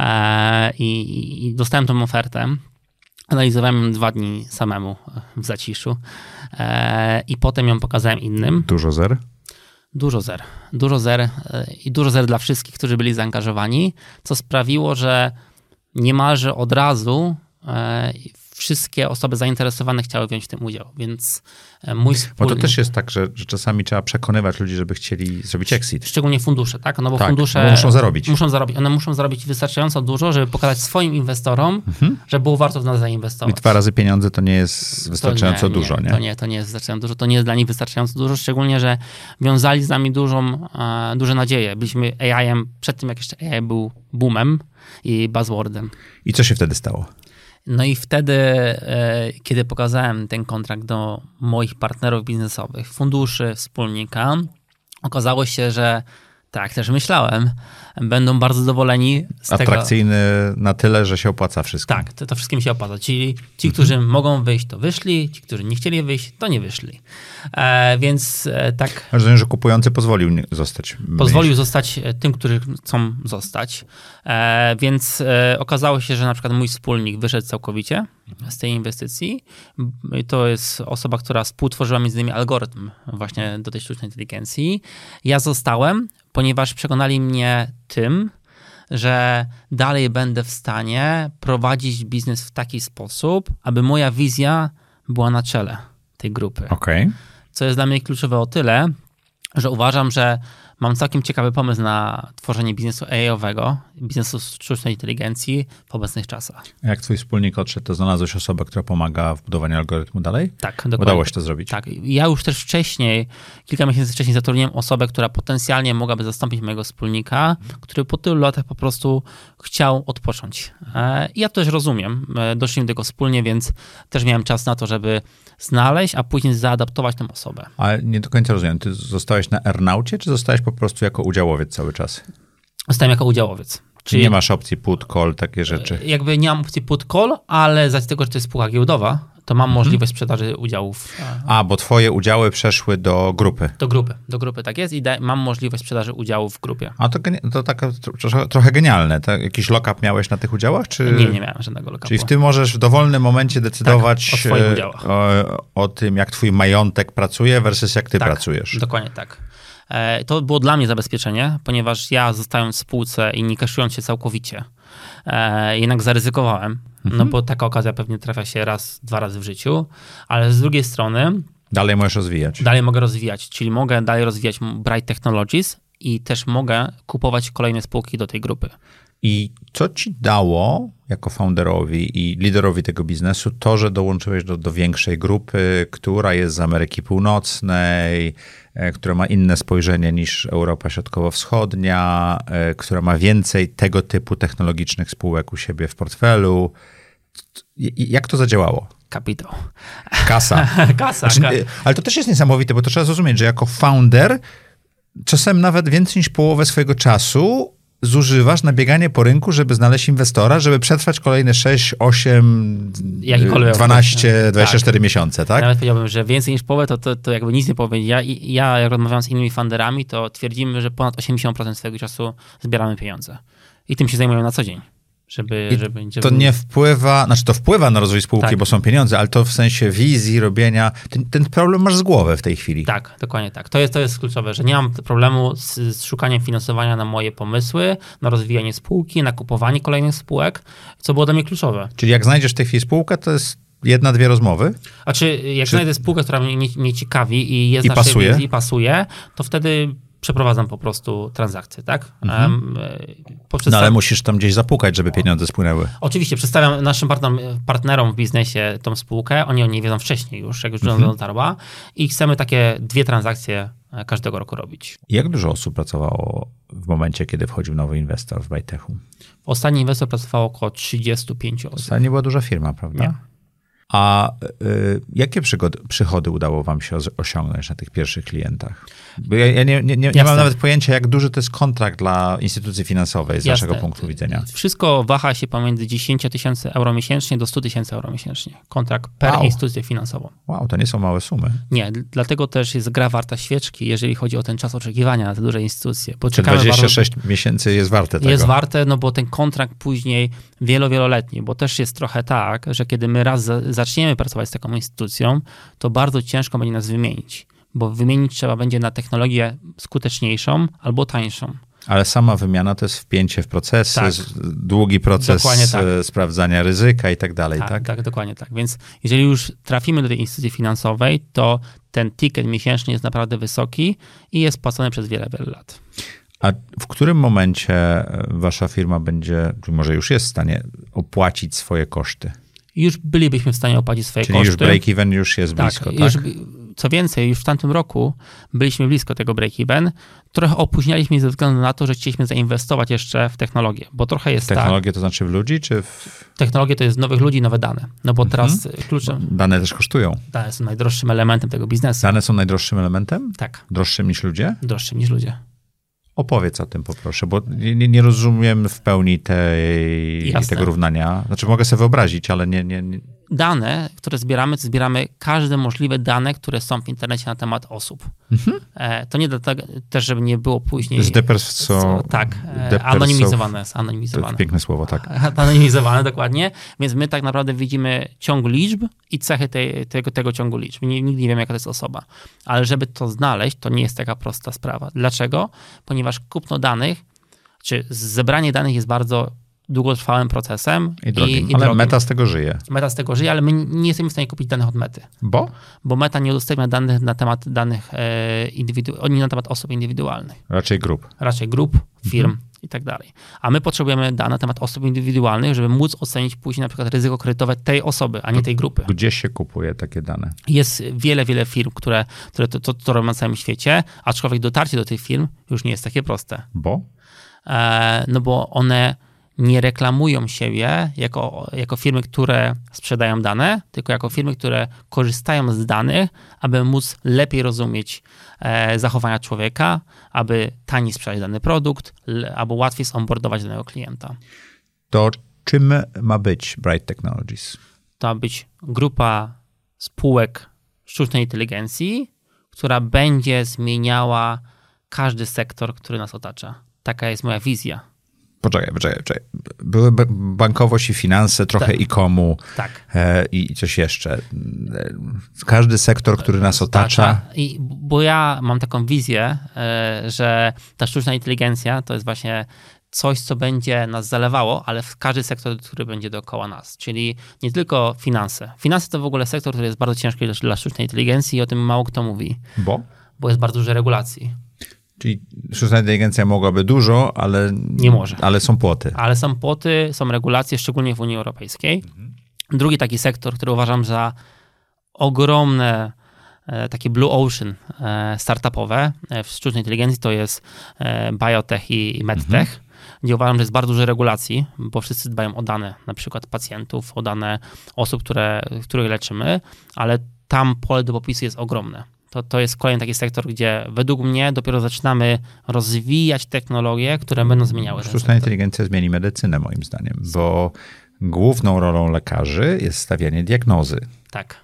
Speaker 2: i dostałem tą ofertę. Analizowałem ją 2 dni samemu w zaciszu i potem ją pokazałem innym.
Speaker 1: Dużo zer?
Speaker 2: Dużo zer i dużo zer dla wszystkich, którzy byli zaangażowani, co sprawiło, że niemalże od razu wszystkie osoby zainteresowane chciały wziąć w tym udział, więc mój wspólnik...
Speaker 1: Bo to też jest tak, że czasami trzeba przekonywać ludzi, żeby chcieli zrobić exit.
Speaker 2: Szczególnie fundusze, tak? No bo
Speaker 1: tak,
Speaker 2: fundusze...
Speaker 1: Bo muszą zarobić.
Speaker 2: One muszą zarobić wystarczająco dużo, żeby pokazać swoim inwestorom, że było warto w nas zainwestować.
Speaker 1: I 2 razy pieniądze to nie jest wystarczająco dużo, nie?
Speaker 2: To nie jest wystarczająco dużo. To nie jest dla nich wystarczająco dużo, szczególnie, że wiązali z nami duże nadzieje. Byliśmy AI-em przed tym, jak jeszcze AI był boomem i buzzwordem.
Speaker 1: I co się wtedy stało?
Speaker 2: No i wtedy, kiedy pokazałem ten kontrakt do moich partnerów biznesowych, funduszy, wspólnika, okazało się, że Tak, też myślałem. Będą bardzo zadowoleni z tego.
Speaker 1: Atrakcyjny na tyle, że się opłaca wszystko.
Speaker 2: Tak, to wszystkim się opłaca. Czyli ci, którzy mogą wyjść, to wyszli, ci, którzy nie chcieli wyjść, to nie wyszli. Więc tak...
Speaker 1: Rozumiem, że kupujący pozwolił zostać.
Speaker 2: Pozwolił zostać tym, którzy chcą zostać. Więc okazało się, że na przykład mój wspólnik wyszedł całkowicie z tej inwestycji. To jest osoba, która współtworzyła między innymi algorytm właśnie do tej sztucznej inteligencji. Ja zostałem, ponieważ przekonali mnie tym, że dalej będę w stanie prowadzić biznes w taki sposób, aby moja wizja była na czele tej grupy.
Speaker 1: Okej.
Speaker 2: Co jest dla mnie kluczowe o tyle, że uważam, że mam całkiem ciekawy pomysł na tworzenie biznesu AI-owego, biznesu sztucznej inteligencji w obecnych czasach.
Speaker 1: A jak twój wspólnik odszedł, to znalazłeś osobę, która pomaga w budowaniu algorytmu dalej?
Speaker 2: Tak, dokładnie.
Speaker 1: Udało się to zrobić?
Speaker 2: Tak. Ja już też wcześniej, kilka miesięcy wcześniej zatrudniłem osobę, która potencjalnie mogłaby zastąpić mojego wspólnika, który po tylu latach po prostu chciał odpocząć. I ja to też rozumiem. Doszliśmy do tego wspólnie, więc też miałem czas na to, żeby znaleźć, a później zaadaptować tę osobę.
Speaker 1: Ale nie do końca rozumiem. Ty zostałeś na earnaucie, czy zostałeś po prostu jako udziałowiec cały czas?
Speaker 2: Zostałem jako udziałowiec.
Speaker 1: Czyli nie masz opcji put, call, takie rzeczy?
Speaker 2: Jakby nie mam opcji put, call, ale z racji tego, że to jest spółka giełdowa, to mam możliwość sprzedaży udziałów.
Speaker 1: Bo twoje udziały przeszły do grupy.
Speaker 2: Do grupy, tak jest. I mam możliwość sprzedaży udziałów w grupie.
Speaker 1: A to tak trochę genialne. Tak? Jakiś lock-up miałeś na tych udziałach? Czy...
Speaker 2: Nie miałem żadnego lock-upu.
Speaker 1: Czyli ty możesz w dowolnym momencie decydować
Speaker 2: o swoich udziałach.
Speaker 1: O tym, jak twój majątek pracuje versus jak ty pracujesz.
Speaker 2: Dokładnie tak. To było dla mnie zabezpieczenie, ponieważ ja zostając w spółce i nie kaszując się całkowicie, jednak zaryzykowałem, no bo taka okazja pewnie trafia się raz, 2 razy w życiu, ale z drugiej strony
Speaker 1: dalej możesz rozwijać.
Speaker 2: Dalej mogę rozwijać, czyli mogę dalej rozwijać Bright Technologies i też mogę kupować kolejne spółki do tej grupy.
Speaker 1: I co ci dało jako founderowi i liderowi tego biznesu to, że dołączyłeś do większej grupy, która jest z Ameryki Północnej, która ma inne spojrzenie niż Europa Środkowo-Wschodnia, która ma więcej tego typu technologicznych spółek u siebie w portfelu? Jak to zadziałało?
Speaker 2: Kapitał.
Speaker 1: Kasa.
Speaker 2: Kasa.
Speaker 1: Ale to też jest niesamowite, bo to trzeba zrozumieć, że jako founder czasem nawet więcej niż połowę swojego czasu zużywasz na bieganie po rynku, żeby znaleźć inwestora, żeby przetrwać kolejne 6, 8, 12, 24 miesiące, tak?
Speaker 2: Nawet powiedziałbym, że więcej niż połowę, to jakby nic nie powiem. Ja jak rozmawiam z innymi funderami, to twierdzimy, że ponad 80% swojego czasu zbieramy pieniądze. I tym się zajmujemy na co dzień.
Speaker 1: To nie wpływa, znaczy to wpływa na rozwój spółki, bo są pieniądze, ale to w sensie wizji, robienia, ten problem masz z głowy w tej chwili.
Speaker 2: Tak, dokładnie tak. To jest kluczowe, że nie mam problemu z szukaniem finansowania na moje pomysły, na rozwijanie spółki, na kupowanie kolejnych spółek, co było dla mnie kluczowe.
Speaker 1: Czyli jak znajdziesz w tej chwili spółkę, to jest 1-2 rozmowy?
Speaker 2: Znajdę spółkę, która mnie ciekawi i jest naszej wizji, pasuje, to wtedy przeprowadzam po prostu transakcję, tak?
Speaker 1: Ale musisz tam gdzieś zapukać, żeby pieniądze spłynęły.
Speaker 2: Oczywiście, przedstawiam naszym partnerom w biznesie tą spółkę, oni o niej wiedzą wcześniej już, jak już dotarła i chcemy takie 2 transakcje każdego roku robić.
Speaker 1: Jak dużo osób pracowało w momencie, kiedy wchodził nowy inwestor w Bytechu?
Speaker 2: Ostatni inwestor pracowało około 35 osób.
Speaker 1: To nie była duża firma, prawda?
Speaker 2: Nie.
Speaker 1: A jakie przychody udało wam się osiągnąć na tych pierwszych klientach? Bo ja nie mam nawet pojęcia, jak duży to jest kontrakt dla instytucji finansowej z waszego punktu widzenia.
Speaker 2: Wszystko waha się pomiędzy 10 000 euro miesięcznie do 100 000 euro miesięcznie. Kontrakt per instytucję finansową.
Speaker 1: Wow, to nie są małe sumy.
Speaker 2: Nie, dlatego też jest gra warta świeczki, jeżeli chodzi o ten czas oczekiwania na te duże instytucje.
Speaker 1: Czy 26 miesięcy jest warte tego?
Speaker 2: Jest warte, no bo ten kontrakt później wieloletni, bo też jest trochę tak, że kiedy my raz zaczniemy pracować z taką instytucją, to bardzo ciężko będzie nas wymienić, bo wymienić trzeba będzie na technologię skuteczniejszą albo tańszą.
Speaker 1: Ale sama wymiana to jest wpięcie w procesy, długi proces sprawdzania ryzyka i tak dalej, tak?
Speaker 2: Tak, dokładnie tak. Więc jeżeli już trafimy do tej instytucji finansowej, to ten ticket miesięczny jest naprawdę wysoki i jest płacony przez wiele lat.
Speaker 1: A w którym momencie wasza firma będzie, czy może już jest w stanie opłacić swoje koszty?
Speaker 2: Już bylibyśmy w stanie opłacić swoje koszty.
Speaker 1: Czyli już break-even już jest blisko, tak?
Speaker 2: Już, co więcej, już w tamtym roku byliśmy blisko tego break-even. Trochę opóźnialiśmy ze względu na to, że chcieliśmy zainwestować jeszcze w technologię, bo trochę jest
Speaker 1: Technologię to znaczy w ludzi, czy w...
Speaker 2: Technologię to jest nowych ludzi, nowe dane. No bo teraz kluczem...
Speaker 1: Dane też kosztują.
Speaker 2: Dane są najdroższym elementem tego biznesu.
Speaker 1: Dane są najdroższym elementem?
Speaker 2: Tak.
Speaker 1: Droższym niż ludzie?
Speaker 2: Droższym niż ludzie.
Speaker 1: Opowiedz o tym poproszę, bo nie rozumiem w pełni tego równania. Znaczy mogę sobie wyobrazić, ale nie.
Speaker 2: Dane, które zbieramy, to zbieramy każde możliwe dane, które są w internecie na temat osób. To nie dlatego też, żeby nie było później... Anonimizowane.
Speaker 1: To piękne słowo, tak.
Speaker 2: Anonimizowane, dokładnie. Więc my tak naprawdę widzimy ciąg liczb i cechy tego ciągu liczb. Nigdy nie wiemy, jaka to jest osoba. Ale żeby to znaleźć, to nie jest taka prosta sprawa. Dlaczego? Ponieważ kupno danych, czy zebranie danych jest bardzo długotrwałym procesem.
Speaker 1: I drogim. Ale Meta z tego żyje.
Speaker 2: Meta z tego żyje, ale my nie jesteśmy w stanie kupić danych od Mety. Bo Meta nie udostępnia danych na temat na temat osób indywidualnych.
Speaker 1: Raczej
Speaker 2: grup, firm i tak dalej. A my potrzebujemy danych na temat osób indywidualnych, żeby móc ocenić później na przykład ryzyko kredytowe tej osoby, a nie tej grupy.
Speaker 1: Gdzie się kupuje takie dane?
Speaker 2: Jest wiele firm, które to robią na całym świecie, aczkolwiek dotarcie do tych firm już nie jest takie proste. Bo one nie reklamują siebie jako firmy, które sprzedają dane, tylko jako firmy, które korzystają z danych, aby móc lepiej rozumieć zachowania człowieka, aby taniej sprzedać dany produkt, aby łatwiej onboardować danego klienta.
Speaker 1: To czym ma być Bright Technologies?
Speaker 2: To ma być grupa spółek sztucznej inteligencji, która będzie zmieniała każdy sektor, który nas otacza. Taka jest moja wizja.
Speaker 1: Poczekaj. Były bankowość i finanse, trochę e-comu i coś jeszcze. Każdy sektor, który nas otacza.
Speaker 2: Bo ja mam taką wizję, że ta sztuczna inteligencja to jest właśnie coś, co będzie nas zalewało, ale w każdy sektor, który będzie dookoła nas. Czyli nie tylko finanse. Finanse to w ogóle sektor, który jest bardzo ciężki dla sztucznej inteligencji i o tym mało kto mówi. Bo jest bardzo dużo regulacji.
Speaker 1: Czyli sztuczna inteligencja mogłaby dużo, ale
Speaker 2: nie może.
Speaker 1: Ale są płoty.
Speaker 2: Ale są płoty, są regulacje, szczególnie w Unii Europejskiej. Drugi taki sektor, który uważam za ogromne, takie blue ocean startupowe w sztucznej inteligencji, to jest biotech i medtech, gdzie uważam, że jest bardzo dużo regulacji, bo wszyscy dbają o dane, na przykład pacjentów, o dane osób, których leczymy, ale tam pole do popisu jest ogromne. To jest kolejny taki sektor, gdzie według mnie dopiero zaczynamy rozwijać technologie, które będą zmieniały.
Speaker 1: Sztuczna inteligencja zmieni medycynę moim zdaniem, bo główną rolą lekarzy jest stawianie diagnozy.
Speaker 2: Tak.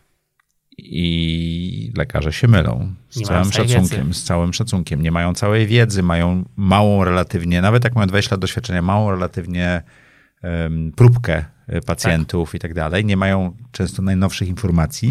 Speaker 1: I lekarze się mylą. Z całym szacunkiem. Nie mają całej wiedzy, mają małą relatywnie, nawet jak mają 20 lat doświadczenia, małą relatywnie próbkę pacjentów i tak dalej. Nie mają często najnowszych informacji.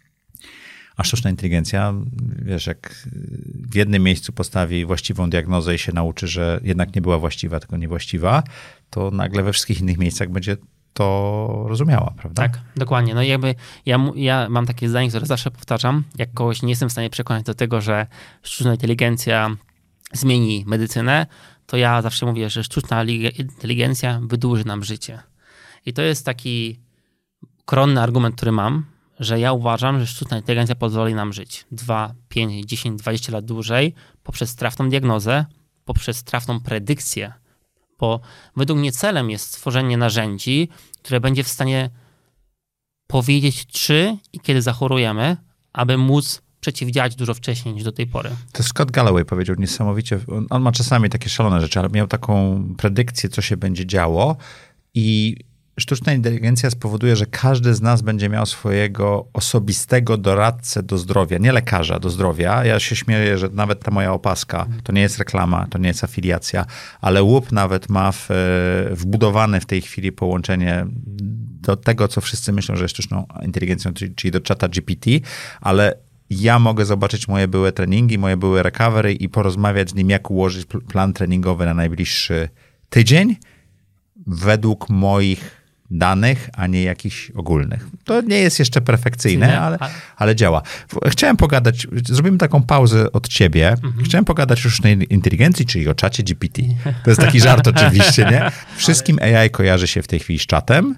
Speaker 1: A sztuczna inteligencja, wiesz, jak w jednym miejscu postawi właściwą diagnozę i się nauczy, że jednak nie była właściwa, tylko niewłaściwa, to nagle we wszystkich innych miejscach będzie to rozumiała, prawda?
Speaker 2: Tak, dokładnie. No i jakby ja mam takie zdanie, które zawsze powtarzam, jak kogoś nie jestem w stanie przekonać do tego, że sztuczna inteligencja zmieni medycynę, to ja zawsze mówię, że sztuczna inteligencja wydłuży nam życie. I to jest taki koronny argument, który mam, że ja uważam, że sztuczna inteligencja pozwoli nam żyć 2, 5, 10, 20 lat dłużej poprzez trafną diagnozę, poprzez trafną predykcję, bo według mnie celem jest stworzenie narzędzi, które będzie w stanie powiedzieć, czy i kiedy zachorujemy, aby móc przeciwdziałać dużo wcześniej niż do tej pory.
Speaker 1: To Scott Galloway powiedział niesamowicie, on ma czasami takie szalone rzeczy, ale miał taką predykcję, co się będzie działo i sztuczna inteligencja spowoduje, że każdy z nas będzie miał swojego osobistego doradcę do zdrowia, nie lekarza, do zdrowia. Ja się śmieję, że nawet ta moja opaska to nie jest reklama, to nie jest afiliacja, ale Whoop nawet ma wbudowane w tej chwili połączenie do tego, co wszyscy myślą, że jest sztuczną inteligencją, czyli do czata GPT, ale ja mogę zobaczyć moje byłe treningi, moje byłe recovery i porozmawiać z nim, jak ułożyć plan treningowy na najbliższy tydzień według moich danych, a nie jakichś ogólnych. To nie jest jeszcze perfekcyjne, ale działa. Chciałem pogadać, zrobimy taką pauzę od ciebie. Chciałem pogadać o sztucznej inteligencji, czyli o czacie GPT. To jest taki żart oczywiście, nie? Wszystkim AI kojarzy się w tej chwili z czatem,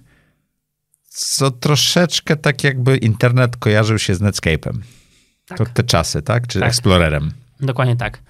Speaker 1: co troszeczkę tak jakby internet kojarzył się z Netscape'em. Tak. To te czasy, tak? Czy Explorerem.
Speaker 2: Dokładnie tak.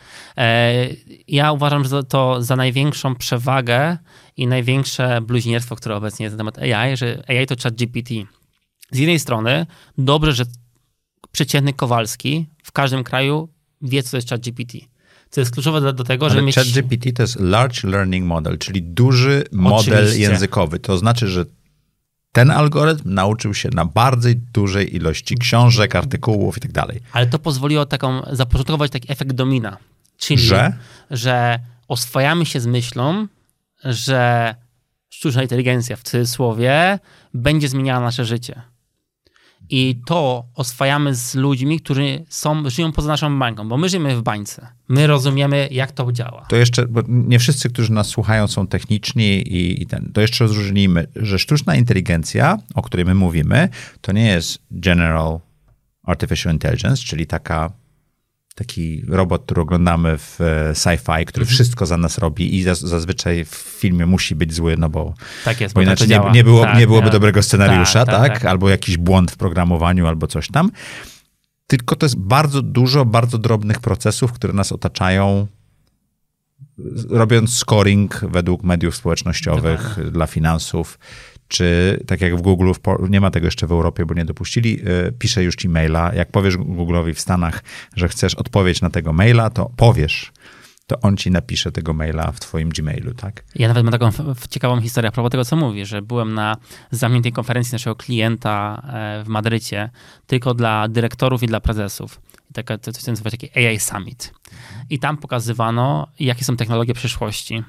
Speaker 2: Ja uważam, że to za największą przewagę i największe bluźnierstwo, które obecnie jest na temat AI, że AI to ChatGPT. Z jednej strony dobrze, że przeciętny Kowalski w każdym kraju wie, co to jest ChatGPT. co jest kluczowe do tego,
Speaker 1: ale
Speaker 2: żeby mieć...
Speaker 1: ChatGPT to jest Large Learning Model, czyli duży model językowy. To znaczy, że ten algorytm nauczył się na bardzo dużej ilości książek, artykułów i tak dalej.
Speaker 2: Ale to pozwoliło zapoczątkować taki efekt domina. Czyli, że oswajamy się z myślą, że sztuczna inteligencja w cudzysłowie będzie zmieniała nasze życie. I to oswajamy z ludźmi, którzy żyją poza naszą bańką, bo my żyjemy w bańce. My rozumiemy, jak to działa.
Speaker 1: To jeszcze, bo nie wszyscy, którzy nas słuchają, są techniczni to jeszcze rozróżnijmy, że sztuczna inteligencja, o której my mówimy, to nie jest General Artificial Intelligence, czyli taki robot, który oglądamy w sci-fi, który wszystko za nas robi i zazwyczaj w filmie musi być zły, no bo,
Speaker 2: tak jest,
Speaker 1: bo inaczej nie byłoby dobrego scenariusza, tak? Albo jakiś błąd w programowaniu, albo coś tam. Tylko to jest bardzo dużo, bardzo drobnych procesów, które nas otaczają, robiąc scoring według mediów społecznościowych dla finansów, czy tak jak w Google, nie ma tego jeszcze w Europie, bo nie dopuścili, pisze już ci maila. Jak powiesz Google'owi w Stanach, że chcesz odpowiedź na tego maila, to powiesz, to on ci napisze tego maila w twoim Gmailu, tak?
Speaker 2: Ja nawet mam taką ciekawą historię a propos tego, co mówisz, że byłem na zamkniętej konferencji naszego klienta w Madrycie, tylko dla dyrektorów i dla prezesów. To się nazywa taki AI Summit. I tam pokazywano, jakie są technologie przyszłości.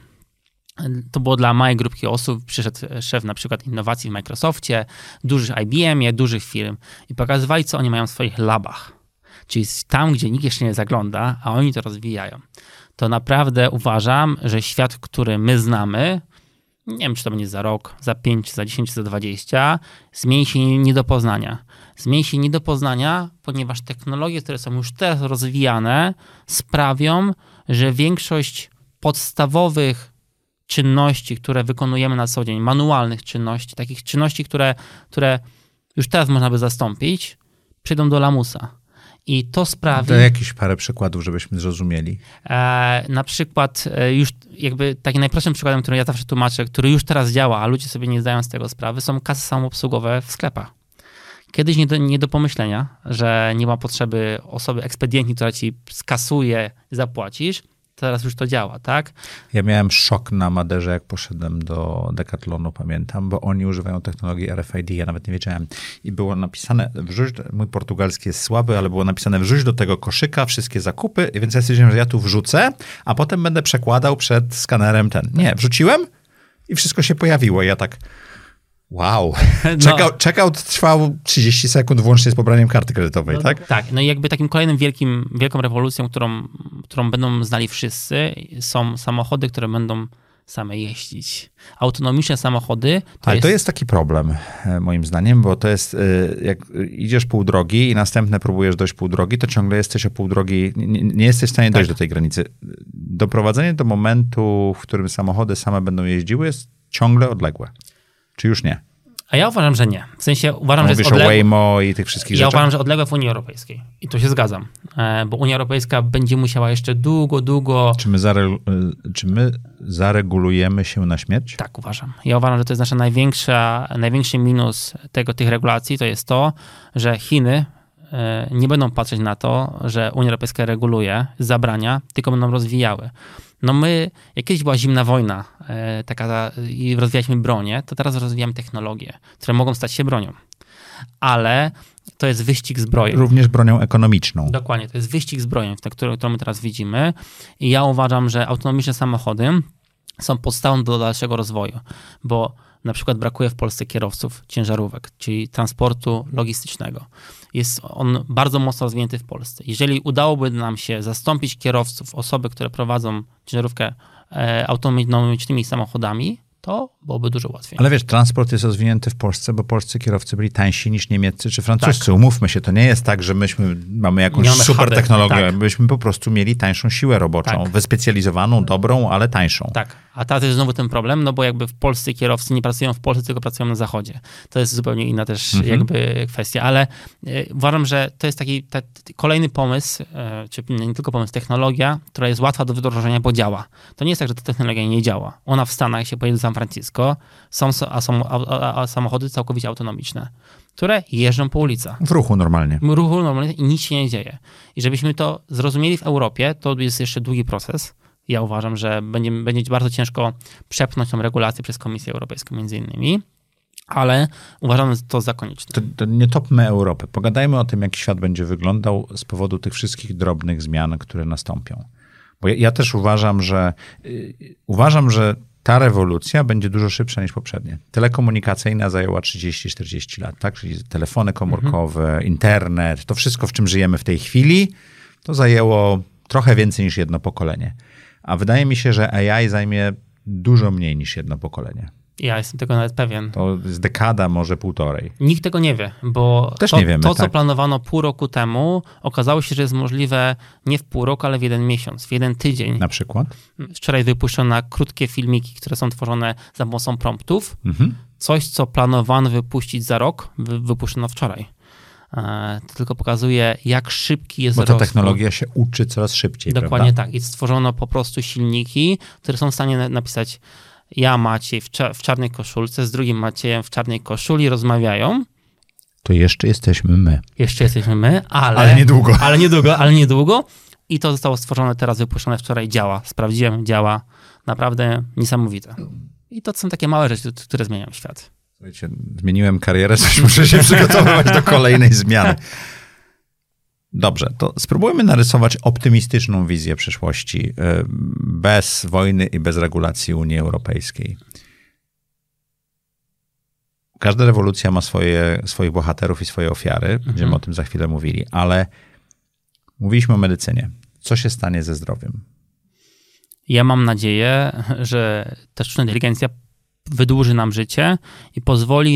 Speaker 2: To było dla małej grupki osób. Przyszedł szef na przykład innowacji w Microsoftie, dużych IBM-ie, dużych firm i pokazywali, co oni mają w swoich labach. Czyli tam, gdzie nikt jeszcze nie zagląda, a oni to rozwijają. To naprawdę uważam, że świat, który my znamy, nie wiem, czy to będzie za rok, za 5, za 10, za 20, zmieni się nie do poznania. Zmieni się nie do poznania, ponieważ technologie, które są już teraz rozwijane, sprawią, że większość podstawowych czynności, które wykonujemy na co dzień, manualnych czynności, takich czynności, które już teraz można by zastąpić, przyjdą do lamusa. I to sprawi...
Speaker 1: To jakieś parę przykładów, żebyśmy zrozumieli.
Speaker 2: Na przykład już jakby takim najprostszym przykładem, który ja zawsze tłumaczę, który już teraz działa, a ludzie sobie nie zdają z tego sprawy, są kasy samoobsługowe w sklepach. Kiedyś nie do pomyślenia, że nie ma potrzeby osoby ekspedientki, która ci skasuje i zapłacisz. Teraz już to działa, tak?
Speaker 1: Ja miałem szok na Maderze, jak poszedłem do Decathlonu, pamiętam, bo oni używają technologii RFID, ja nawet nie wiedziałem. I było napisane, mój portugalski jest słaby, ale było napisane, wrzuć do tego koszyka wszystkie zakupy, więc ja stwierdziłem, że ja tu wrzucę, a potem będę przekładał przed skanerem ten. Nie, wrzuciłem i wszystko się pojawiło. I ja tak... Wow. Checkout trwał 30 sekund włącznie z pobraniem karty kredytowej, tak?
Speaker 2: Tak. No i jakby takim kolejnym wielką rewolucją, którą będą znali wszyscy, są samochody, które będą same jeździć. Autonomiczne samochody...
Speaker 1: To jest taki problem, moim zdaniem, bo to jest, jak idziesz pół drogi i następne próbujesz dojść pół drogi, to ciągle jesteś o pół drogi, nie jesteś w stanie dojść do tej granicy. Doprowadzenie do momentu, w którym samochody same będą jeździły, jest ciągle odległe. Czy już nie?
Speaker 2: A ja uważam, że nie. W sensie uważam,
Speaker 1: że jest odległe. Mówisz o Waymo i tych wszystkich rzeczach?
Speaker 2: Ja uważam, że odległe w Unii Europejskiej. I tu się zgadzam. Bo Unia Europejska będzie musiała jeszcze długo...
Speaker 1: Czy my zaregulujemy się na śmierć?
Speaker 2: Tak, uważam. Ja uważam, że to jest największy minus tych regulacji, to jest to, że Chiny nie będą patrzeć na to, że Unia Europejska reguluje, zabrania, tylko będą rozwijały. No jak kiedyś była zimna wojna i rozwijaliśmy bronię, to teraz rozwijamy technologie, które mogą stać się bronią. Ale to jest wyścig zbrojeń.
Speaker 1: Również bronią ekonomiczną.
Speaker 2: Dokładnie, to jest wyścig zbrojeń, którą my teraz widzimy. I ja uważam, że autonomiczne samochody są podstawą do dalszego rozwoju, bo na przykład brakuje w Polsce kierowców ciężarówek, czyli transportu logistycznego. Jest on bardzo mocno rozwinięty w Polsce. Jeżeli udałoby nam się zastąpić kierowców, osoby, które prowadzą ciężarówkę autonomicznymi samochodami, to byłoby dużo łatwiej.
Speaker 1: Ale wiesz, transport jest rozwinięty w Polsce, bo polscy kierowcy byli tańsi niż niemieccy czy francuscy. Tak. Umówmy się, to nie jest tak, że mamy jakąś super technologię. Tak. Myśmy po prostu mieli tańszą siłę roboczą, wyspecjalizowaną, dobrą, ale tańszą.
Speaker 2: Tak, a teraz jest znowu ten problem, no bo jakby polscy kierowcy nie pracują w Polsce, tylko pracują na Zachodzie. To jest zupełnie inna też jakby kwestia, ale uważam, że to jest taki kolejny pomysł, czy nie tylko pomysł, technologia, która jest łatwa do wdrożenia, bo działa. To nie jest tak, że ta technologia nie działa. Ona w Stanach, jak się pojedzie do San Francisco, są samochody całkowicie autonomiczne. które jeżdżą po ulicach.
Speaker 1: W ruchu normalnie.
Speaker 2: W ruchu normalnie i nic się nie dzieje. I żebyśmy to zrozumieli w Europie, to jest jeszcze długi proces. Ja uważam, że będzie bardzo ciężko przepchnąć tą regulację przez Komisję Europejską między innymi, ale uważam to za konieczne.
Speaker 1: To nie topmy Europę. Pogadajmy o tym, jak świat będzie wyglądał z powodu tych wszystkich drobnych zmian, które nastąpią. Bo ja też uważam, że ta rewolucja będzie dużo szybsza niż poprzednie. Telekomunikacyjna zajęła 30-40 lat, tak? Czyli telefony komórkowe, internet, to wszystko, w czym żyjemy w tej chwili, to zajęło trochę więcej niż jedno pokolenie. A wydaje mi się, że AI zajmie dużo mniej niż jedno pokolenie.
Speaker 2: Ja jestem tego nawet pewien.
Speaker 1: To jest dekada, może półtorej.
Speaker 2: Nikt tego nie wie, bo
Speaker 1: też nie wiemy,
Speaker 2: co planowano pół roku temu, okazało się, że jest możliwe nie w pół roku, ale w jeden miesiąc, w jeden tydzień.
Speaker 1: Na przykład?
Speaker 2: Wczoraj wypuszczono krótkie filmiki, które są tworzone za pomocą promptów. Coś, co planowano wypuścić za rok, wypuszczono wczoraj. To tylko pokazuje, jak szybki jest rozwój.
Speaker 1: Bo ta technologia się uczy coraz szybciej,
Speaker 2: Dokładnie
Speaker 1: prawda?
Speaker 2: tak. I stworzono po prostu silniki, które są w stanie napisać: ja Maciej w czarnej koszulce z drugim Maciejem w czarnej koszuli rozmawiają.
Speaker 1: To jeszcze jesteśmy my.
Speaker 2: Jeszcze jesteśmy my,
Speaker 1: Ale niedługo.
Speaker 2: Ale niedługo. I to zostało stworzone, teraz wypuszczone wczoraj. Działa. Sprawdziłem, działa. Naprawdę niesamowite. I to są takie małe rzeczy, które zmieniają świat.
Speaker 1: Słuchajcie, zmieniłem karierę, coś muszę się przygotowywać do kolejnej zmiany. Dobrze, to spróbujmy narysować optymistyczną wizję przyszłości bez wojny i bez regulacji Unii Europejskiej. Każda rewolucja ma swoich bohaterów i swoje ofiary. Będziemy o tym za chwilę mówili, ale mówiliśmy o medycynie. Co się stanie ze zdrowiem?
Speaker 2: Ja mam nadzieję, że ta sztuczna inteligencja wydłuży nam życie i pozwoli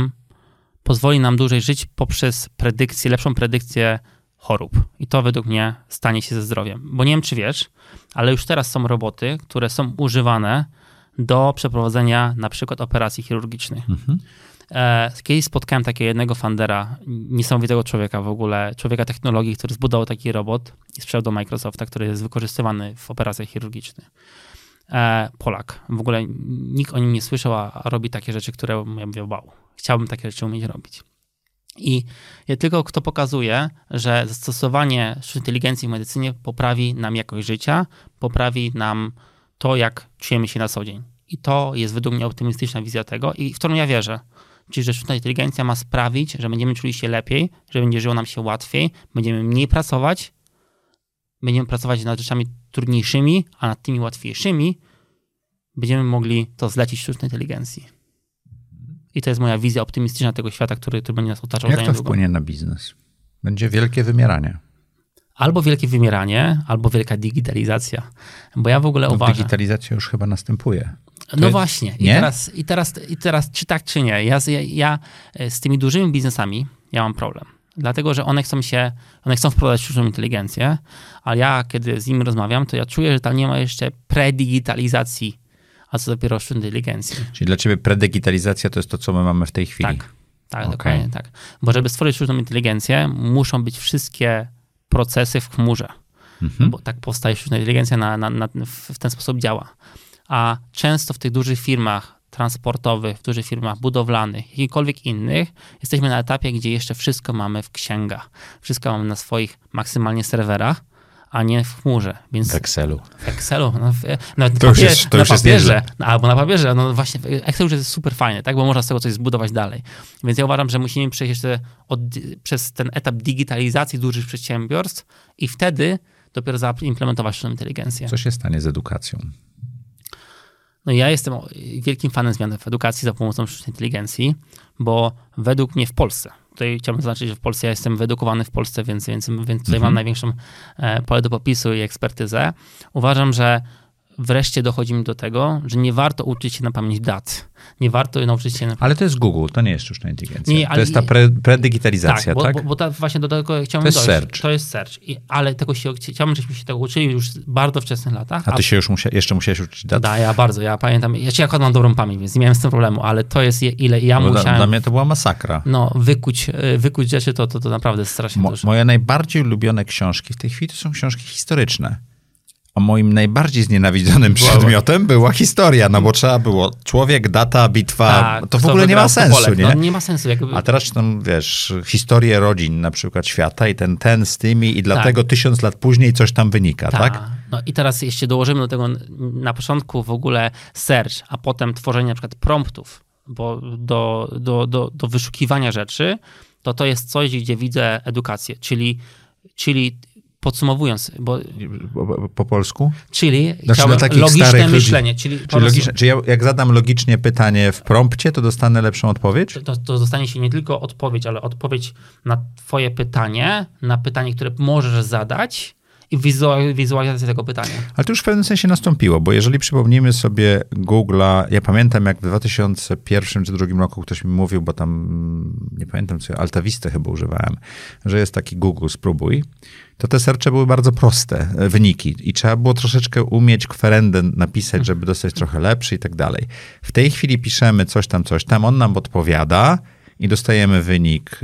Speaker 2: nam dłużej żyć poprzez lepszą predykcję chorób. I to według mnie stanie się ze zdrowiem. Bo nie wiem, czy wiesz, ale już teraz są roboty, które są używane do przeprowadzenia na przykład operacji chirurgicznych. Kiedyś spotkałem takiego jednego fundera, niesamowitego człowieka w ogóle, człowieka technologii, który zbudował taki robot i sprzedał do Microsofta, który jest wykorzystywany w operacjach chirurgicznych. Polak. W ogóle nikt o nim nie słyszał, a robi takie rzeczy, które ja mówię: wow, chciałbym takie rzeczy umieć robić. I tylko to pokazuje, że zastosowanie sztucznej inteligencji w medycynie poprawi nam jakość życia, poprawi nam to, jak czujemy się na co dzień. I to jest według mnie optymistyczna wizja tego, i w którą ja wierzę. Czyli, że sztuczna inteligencja ma sprawić, że będziemy czuli się lepiej, że będzie żyło nam się łatwiej, będziemy mniej pracować, będziemy pracować nad rzeczami trudniejszymi, a nad tymi łatwiejszymi będziemy mogli to zlecić sztucznej inteligencji. I to jest moja wizja optymistyczna tego świata, który będzie nas otaczał.
Speaker 1: Jak to wpłynie na biznes? Będzie wielkie wymieranie.
Speaker 2: Albo wielkie wymieranie, albo wielka digitalizacja. Bo ja w ogóle uważam...
Speaker 1: Digitalizacja już chyba następuje.
Speaker 2: No właśnie. I teraz czy tak, czy nie. Ja z tymi dużymi biznesami ja mam problem. Dlatego, że one chcą wprowadzać sztuczną inteligencję, ale ja, kiedy z nimi rozmawiam, to ja czuję, że tam nie ma jeszcze predigitalizacji, a co dopiero sztucznej inteligencji.
Speaker 1: Czyli dla ciebie predigitalizacja to jest to, co my mamy w tej chwili.
Speaker 2: Tak, dokładnie tak. Bo żeby stworzyć sztuczną inteligencję, muszą być wszystkie procesy w chmurze. Bo tak powstaje sztuczna inteligencja, w ten sposób działa. A często w tych dużych firmach transportowych, w dużych firmach budowlanych, jakichkolwiek innych, jesteśmy na etapie, gdzie jeszcze wszystko mamy w księgach. Wszystko mamy na swoich maksymalnie serwerach, a nie w chmurze. Więc
Speaker 1: w Excelu.
Speaker 2: Albo na papierze. No właśnie, Excel już jest super fajny, tak? Bo można z tego coś zbudować dalej. Więc ja uważam, że musimy przejść jeszcze przez ten etap digitalizacji dużych przedsiębiorstw i wtedy dopiero zaimplementować sztuczną inteligencję.
Speaker 1: Co się stanie z edukacją?
Speaker 2: No ja jestem wielkim fanem zmian w edukacji za pomocą sztucznej inteligencji, bo według mnie w Polsce, tutaj chciałbym zaznaczyć, że w Polsce ja jestem wyedukowany w Polsce, więc tutaj mam największą pole do popisu i ekspertyzę. Uważam, że wreszcie dochodzimy do tego, że nie warto uczyć się na pamięć dat. Nie warto nauczyć się...
Speaker 1: Ale to jest Google, to nie jest sztuczna inteligencja. To jest ta predigitalizacja, tak?
Speaker 2: Bo właśnie do tego chciałbym dojść. To jest search. Ale chciałbym, żebyśmy się tego uczyli już w bardzo wczesnych latach.
Speaker 1: A ty się już jeszcze musiałeś uczyć dat?
Speaker 2: Ja pamiętam. Ja akurat mam dobrą pamięć, więc nie miałem z tym problemu, ale to jest ile ja musiałem...
Speaker 1: Dla mnie to była masakra.
Speaker 2: No, wykuć rzeczy to naprawdę strasznie dużo.
Speaker 1: Moje najbardziej ulubione książki w tej chwili to są książki historyczne. A moim najbardziej znienawidzonym przedmiotem była historia, no bo trzeba było człowiek, data, bitwa,
Speaker 2: Tak,
Speaker 1: to w ogóle nie ma sensu, nie?
Speaker 2: No, nie ma sensu. Jakby...
Speaker 1: A teraz czytam, wiesz, historię rodzin na przykład świata i ten z tymi i dlatego 1000 lat później coś tam wynika, tak?
Speaker 2: No i teraz jeszcze dołożymy do tego na początku w ogóle search, a potem tworzenie na przykład promptów, bo do wyszukiwania rzeczy, to jest coś, gdzie widzę edukację, czyli podsumowując, bo...
Speaker 1: Po polsku?
Speaker 2: Czyli
Speaker 1: znaczy,
Speaker 2: logiczne myślenie. Czyli
Speaker 1: czy jak zadam logicznie pytanie w prompcie, to dostanę lepszą odpowiedź?
Speaker 2: To dostanie się nie tylko odpowiedź, ale odpowiedź na twoje pytanie, na pytanie, które możesz zadać i wizualizację tego pytania.
Speaker 1: Ale to już w pewnym sensie nastąpiło, bo jeżeli przypomnimy sobie Google'a, ja pamiętam jak w 2001 czy 2002 roku ktoś mi mówił, bo tam, nie pamiętam co, Altavista chyba używałem, że jest taki Google, spróbuj, to te searche były bardzo proste, wyniki i trzeba było troszeczkę umieć kwerendę napisać, żeby dostać trochę lepszy i tak dalej. W tej chwili piszemy coś tam, on nam odpowiada i dostajemy wynik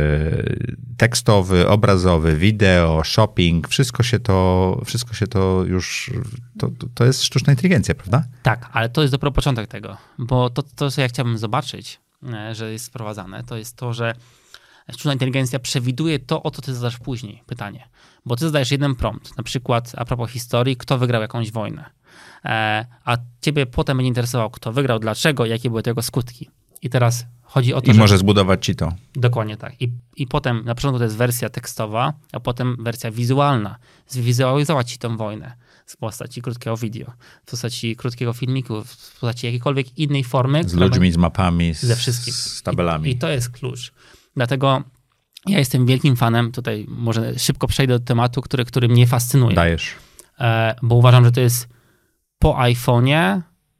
Speaker 1: tekstowy, obrazowy, wideo, shopping, wszystko się to już, to jest sztuczna inteligencja, prawda?
Speaker 2: Tak, ale to jest dopiero początek tego, bo to co ja chciałbym zobaczyć, że jest wprowadzane, to jest to, że sztuczna inteligencja przewiduje to, o co ty zadasz później pytanie. Bo ty zadajesz jeden prompt, na przykład a propos historii, kto wygrał jakąś wojnę. A ciebie potem będzie interesował, kto wygrał, dlaczego, jakie były tego skutki. I teraz chodzi o to,
Speaker 1: że... może zbudować ci to.
Speaker 2: Dokładnie tak. I potem na początku to jest wersja tekstowa, a potem wersja wizualna. Zwizualizować ci tą wojnę w postaci krótkiego video, w postaci krótkiego filmiku, w postaci jakiejkolwiek innej formy.
Speaker 1: Z ludźmi, z mapami,
Speaker 2: ze wszystkim.
Speaker 1: Z tabelami.
Speaker 2: I to jest klucz. Dlatego ja jestem wielkim fanem, tutaj może szybko przejdę do tematu, który mnie fascynuje.
Speaker 1: Dajesz.
Speaker 2: Bo uważam, że to jest po iPhone'ie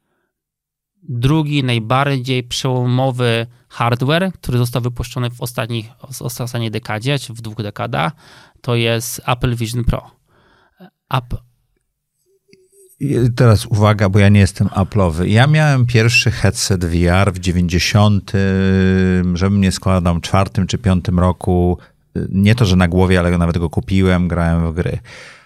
Speaker 2: drugi najbardziej przełomowy hardware, który został wypuszczony w ostatniej dekadzie, czy w 2 dekadach, to jest Apple Vision Pro.
Speaker 1: Teraz uwaga, bo ja nie jestem Apple'owy. Ja miałem pierwszy headset VR w 90, żebym nie składał, 4 czy 5 roku. Nie to, że na głowie, ale nawet go kupiłem, grałem w gry.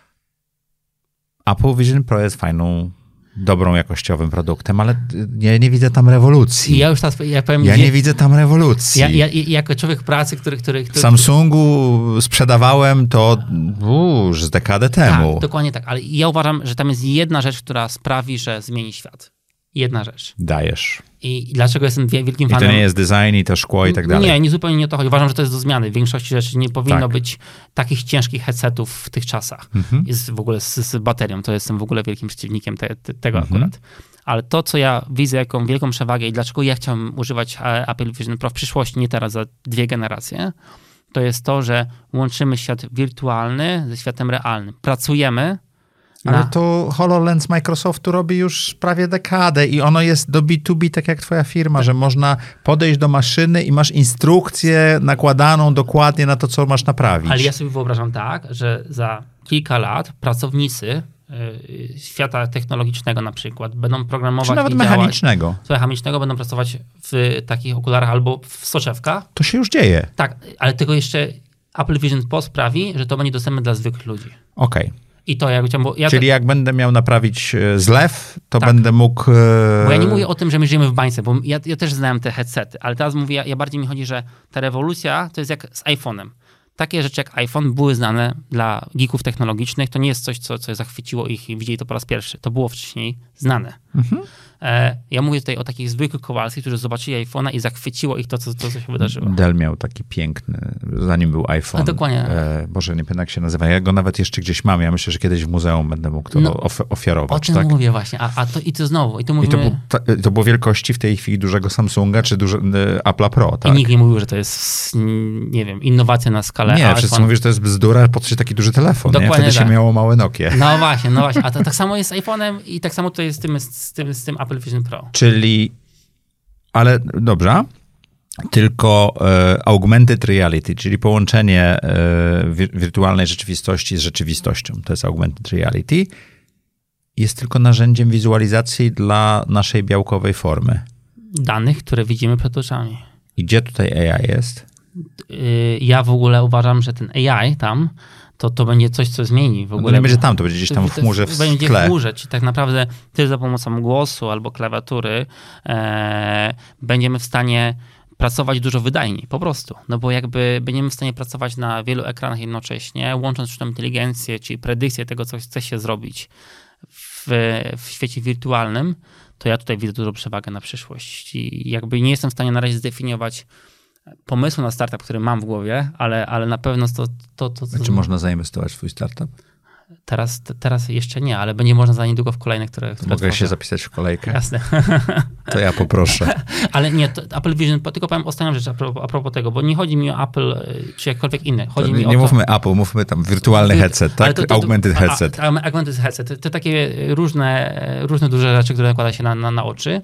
Speaker 1: Apple Vision Pro jest fajną, dobrą jakościowym produktem, ale ja nie widzę tam rewolucji. Nie widzę tam rewolucji.
Speaker 2: Ja jako człowiek pracy, który...
Speaker 1: W Samsungu sprzedawałem to już z dekadę temu.
Speaker 2: Tak, dokładnie tak, ale ja uważam, że tam jest jedna rzecz, która sprawi, że zmieni świat. Jedna rzecz.
Speaker 1: Dajesz.
Speaker 2: I dlaczego jestem wielkim fanem...
Speaker 1: I to nie jest design i to szkło i tak dalej.
Speaker 2: Nie, zupełnie nie o to chodzi. Uważam, że to jest do zmiany. W większości rzeczy nie powinno być takich ciężkich headsetów w tych czasach. Jest w ogóle z baterią. To jestem w ogóle wielkim przeciwnikiem tego akurat. Ale to, co ja widzę jako wielką przewagę i dlaczego ja chciałem używać Apple Vision Pro w przyszłości, nie teraz, za 2 generacje, to jest to, że łączymy świat wirtualny ze światem realnym. Pracujemy.
Speaker 1: Ale to HoloLens Microsoftu robi już prawie dekadę i ono jest do B2B, tak jak twoja firma, że można podejść do maszyny i masz instrukcję nakładaną dokładnie na to, co masz naprawić.
Speaker 2: Ale ja sobie wyobrażam tak, że za kilka lat pracownicy świata technologicznego na przykład będą programować
Speaker 1: czy nawet mechanicznego.
Speaker 2: Mechanicznego będą pracować w takich okularach albo w soczewkach.
Speaker 1: To się już dzieje.
Speaker 2: Tak, ale tego jeszcze Apple Vision Pro sprawi, że to będzie dostępne dla zwykłych ludzi.
Speaker 1: Okej.
Speaker 2: I to
Speaker 1: Czyli jak będę miał naprawić zlew, to będę mógł...
Speaker 2: Bo ja nie mówię o tym, że my żyjemy w bańce, bo ja też znałem te headsety, ale teraz mówię, ja bardziej mi chodzi, że ta rewolucja to jest jak z iPhone'em. Takie rzeczy jak iPhone były znane dla geeków technologicznych. To nie jest coś, co zachwyciło ich i widzieli to po raz pierwszy. To było wcześniej znane. Ja mówię tutaj o takich zwykłych Kowalskich, którzy zobaczyli iPhone'a i zachwyciło ich to, co się wydarzyło.
Speaker 1: Dell miał taki piękny, zanim był iPhone.
Speaker 2: A dokładnie.
Speaker 1: Boże, nie pamiętam jak się nazywa. Ja go nawet jeszcze gdzieś mam. Ja myślę, że kiedyś w muzeum będę mógł to ofiarować.
Speaker 2: O tym mówię właśnie. I to znowu. I
Speaker 1: to było wielkości w tej chwili dużego Samsunga czy Apple'a Pro, tak?
Speaker 2: I nikt nie mówił, że to jest, nie wiem, innowacja na skalę
Speaker 1: Nie, wszyscy mówią, że to jest bzdura, po co się taki duży telefon. Dokładnie. Wtedy się miało małe Nokie.
Speaker 2: No właśnie. A tak samo jest z iPhone'em i tak samo to jest z tym Apple Vision Pro.
Speaker 1: Czyli, ale dobrze, tylko augmented reality, czyli połączenie wirtualnej rzeczywistości z rzeczywistością, to jest augmented reality, jest tylko narzędziem wizualizacji dla naszej białkowej formy.
Speaker 2: Danych, które widzimy przed oczami.
Speaker 1: I gdzie tutaj AI jest?
Speaker 2: Ja w ogóle uważam, że ten AI tam to będzie coś, co zmieni w ogóle.
Speaker 1: No nie będzie tam, to będzie gdzieś tam w chmurze w
Speaker 2: będzie
Speaker 1: tle.
Speaker 2: w chmurze, czyli tak naprawdę też za pomocą głosu albo klawiatury będziemy w stanie pracować dużo wydajniej, po prostu. No bo jakby będziemy w stanie pracować na wielu ekranach jednocześnie, łącząc sztuczną inteligencję, czyli predykcję tego, co chce się zrobić w świecie wirtualnym, to ja tutaj widzę dużą przewagę na przyszłość. I jakby nie jestem w stanie na razie zdefiniować pomysłu na startup, który mam w głowie, ale na pewno to
Speaker 1: Czy można zainwestować w twój startup?
Speaker 2: Teraz jeszcze nie, ale będzie można za niedługo w kolejne, które
Speaker 1: Mogę
Speaker 2: tworzę.
Speaker 1: się zapisać w kolejkę?
Speaker 2: Jasne.
Speaker 1: To ja poproszę.
Speaker 2: Ale nie, to Apple Vision, tylko powiem ostatnią rzecz a propos tego, bo nie chodzi mi o Apple czy jakkolwiek inny. Chodzi mi o
Speaker 1: nie mówmy Apple, mówmy tam wirtualny headset, tak? Augmented headset.
Speaker 2: Augmented headset. To takie różne duże rzeczy, które nakłada się na oczy.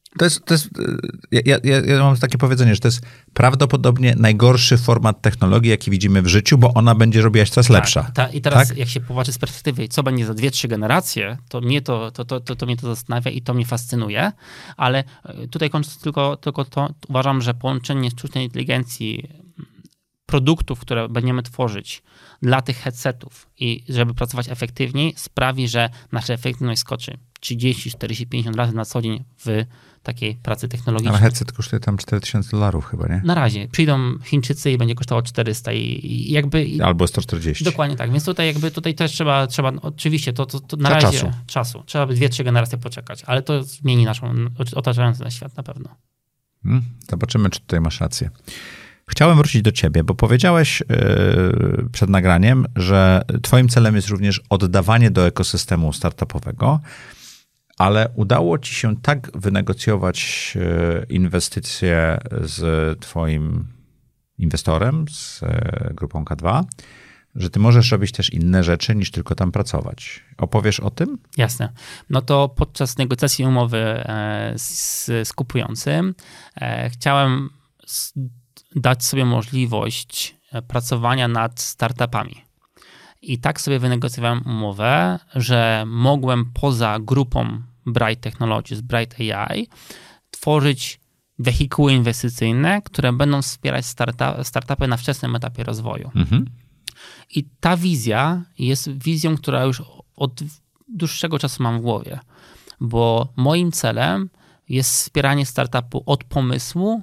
Speaker 1: Ja mam takie powiedzenie, że to jest prawdopodobnie najgorszy format technologii, jaki widzimy w życiu, bo ona będzie robiła się coraz lepsza.
Speaker 2: I teraz
Speaker 1: tak?
Speaker 2: Jak się popatrzy z perspektywy, co będzie za 2-3 generacje, to mnie to zastanawia i to mnie fascynuje, ale tutaj kończąc tylko to, uważam, że połączenie sztucznej inteligencji, produktów, które będziemy tworzyć dla tych headsetów i żeby pracować efektywniej, sprawi, że nasza efektywność skoczy 30, 40, 50 razy na co dzień w takiej pracy technologicznej.
Speaker 1: Ale headset kosztuje tam $4000 chyba, nie?
Speaker 2: Na razie. Przyjdą Chińczycy i będzie kosztowało 400 i jakby...
Speaker 1: Albo 140.
Speaker 2: Dokładnie tak. Więc tutaj też trzeba oczywiście to na razie czasu. Trzeba by 2-3 generacje poczekać, ale to zmieni naszą otaczający nas świat na pewno.
Speaker 1: Zobaczymy, czy tutaj masz rację. Chciałem wrócić do ciebie, bo powiedziałeś przed nagraniem, że twoim celem jest również oddawanie do ekosystemu startupowego, ale udało ci się tak wynegocjować inwestycje z twoim inwestorem, z grupą K2, że ty możesz robić też inne rzeczy niż tylko tam pracować. Opowiesz o tym?
Speaker 2: Jasne. No to podczas negocjacji umowy z kupującym chciałem dać sobie możliwość pracowania nad startupami. I tak sobie wynegocjowałem umowę, że mogłem poza grupą Bright Technologies, Bright AI tworzyć wehikuły inwestycyjne, które będą wspierać startupy na wczesnym etapie rozwoju. I ta wizja jest wizją, która już od dłuższego czasu mam w głowie, bo moim celem jest wspieranie startupu od pomysłu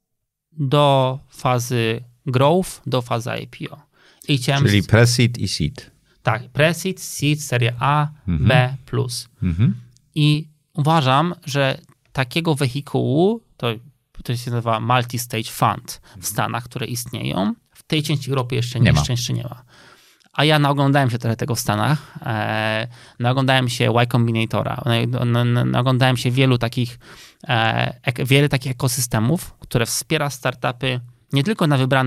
Speaker 2: do fazy growth, do fazy IPO.
Speaker 1: Czyli pre-seed i seed.
Speaker 2: Tak, pre-seed, seed, seria A, B+. I uważam, że takiego wehikułu, to się nazywa multi-stage fund w Stanach, które istnieją, w tej części Europy jeszcze nie ma. A ja naoglądałem się trochę tego w Stanach, naoglądałem się Y Combinatora, naoglądałem się wiele takich ekosystemów, które wspiera startupy nie tylko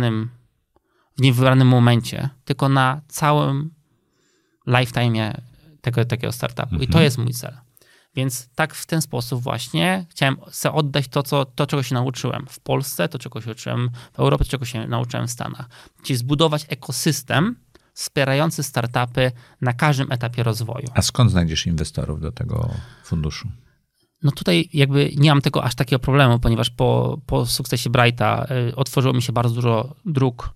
Speaker 2: w niewybranym momencie, tylko na całym lifetime'ie takiego startupu. I to jest mój cel. Więc tak w ten sposób właśnie chciałem sobie oddać to, czego się nauczyłem w Polsce, to, czego się uczyłem w Europie, to, czego się nauczyłem w Stanach. Czyli zbudować ekosystem wspierający startupy na każdym etapie rozwoju.
Speaker 1: A skąd znajdziesz inwestorów do tego funduszu?
Speaker 2: No tutaj jakby nie mam tego aż takiego problemu, ponieważ po sukcesie Brighta otworzyło mi się bardzo dużo dróg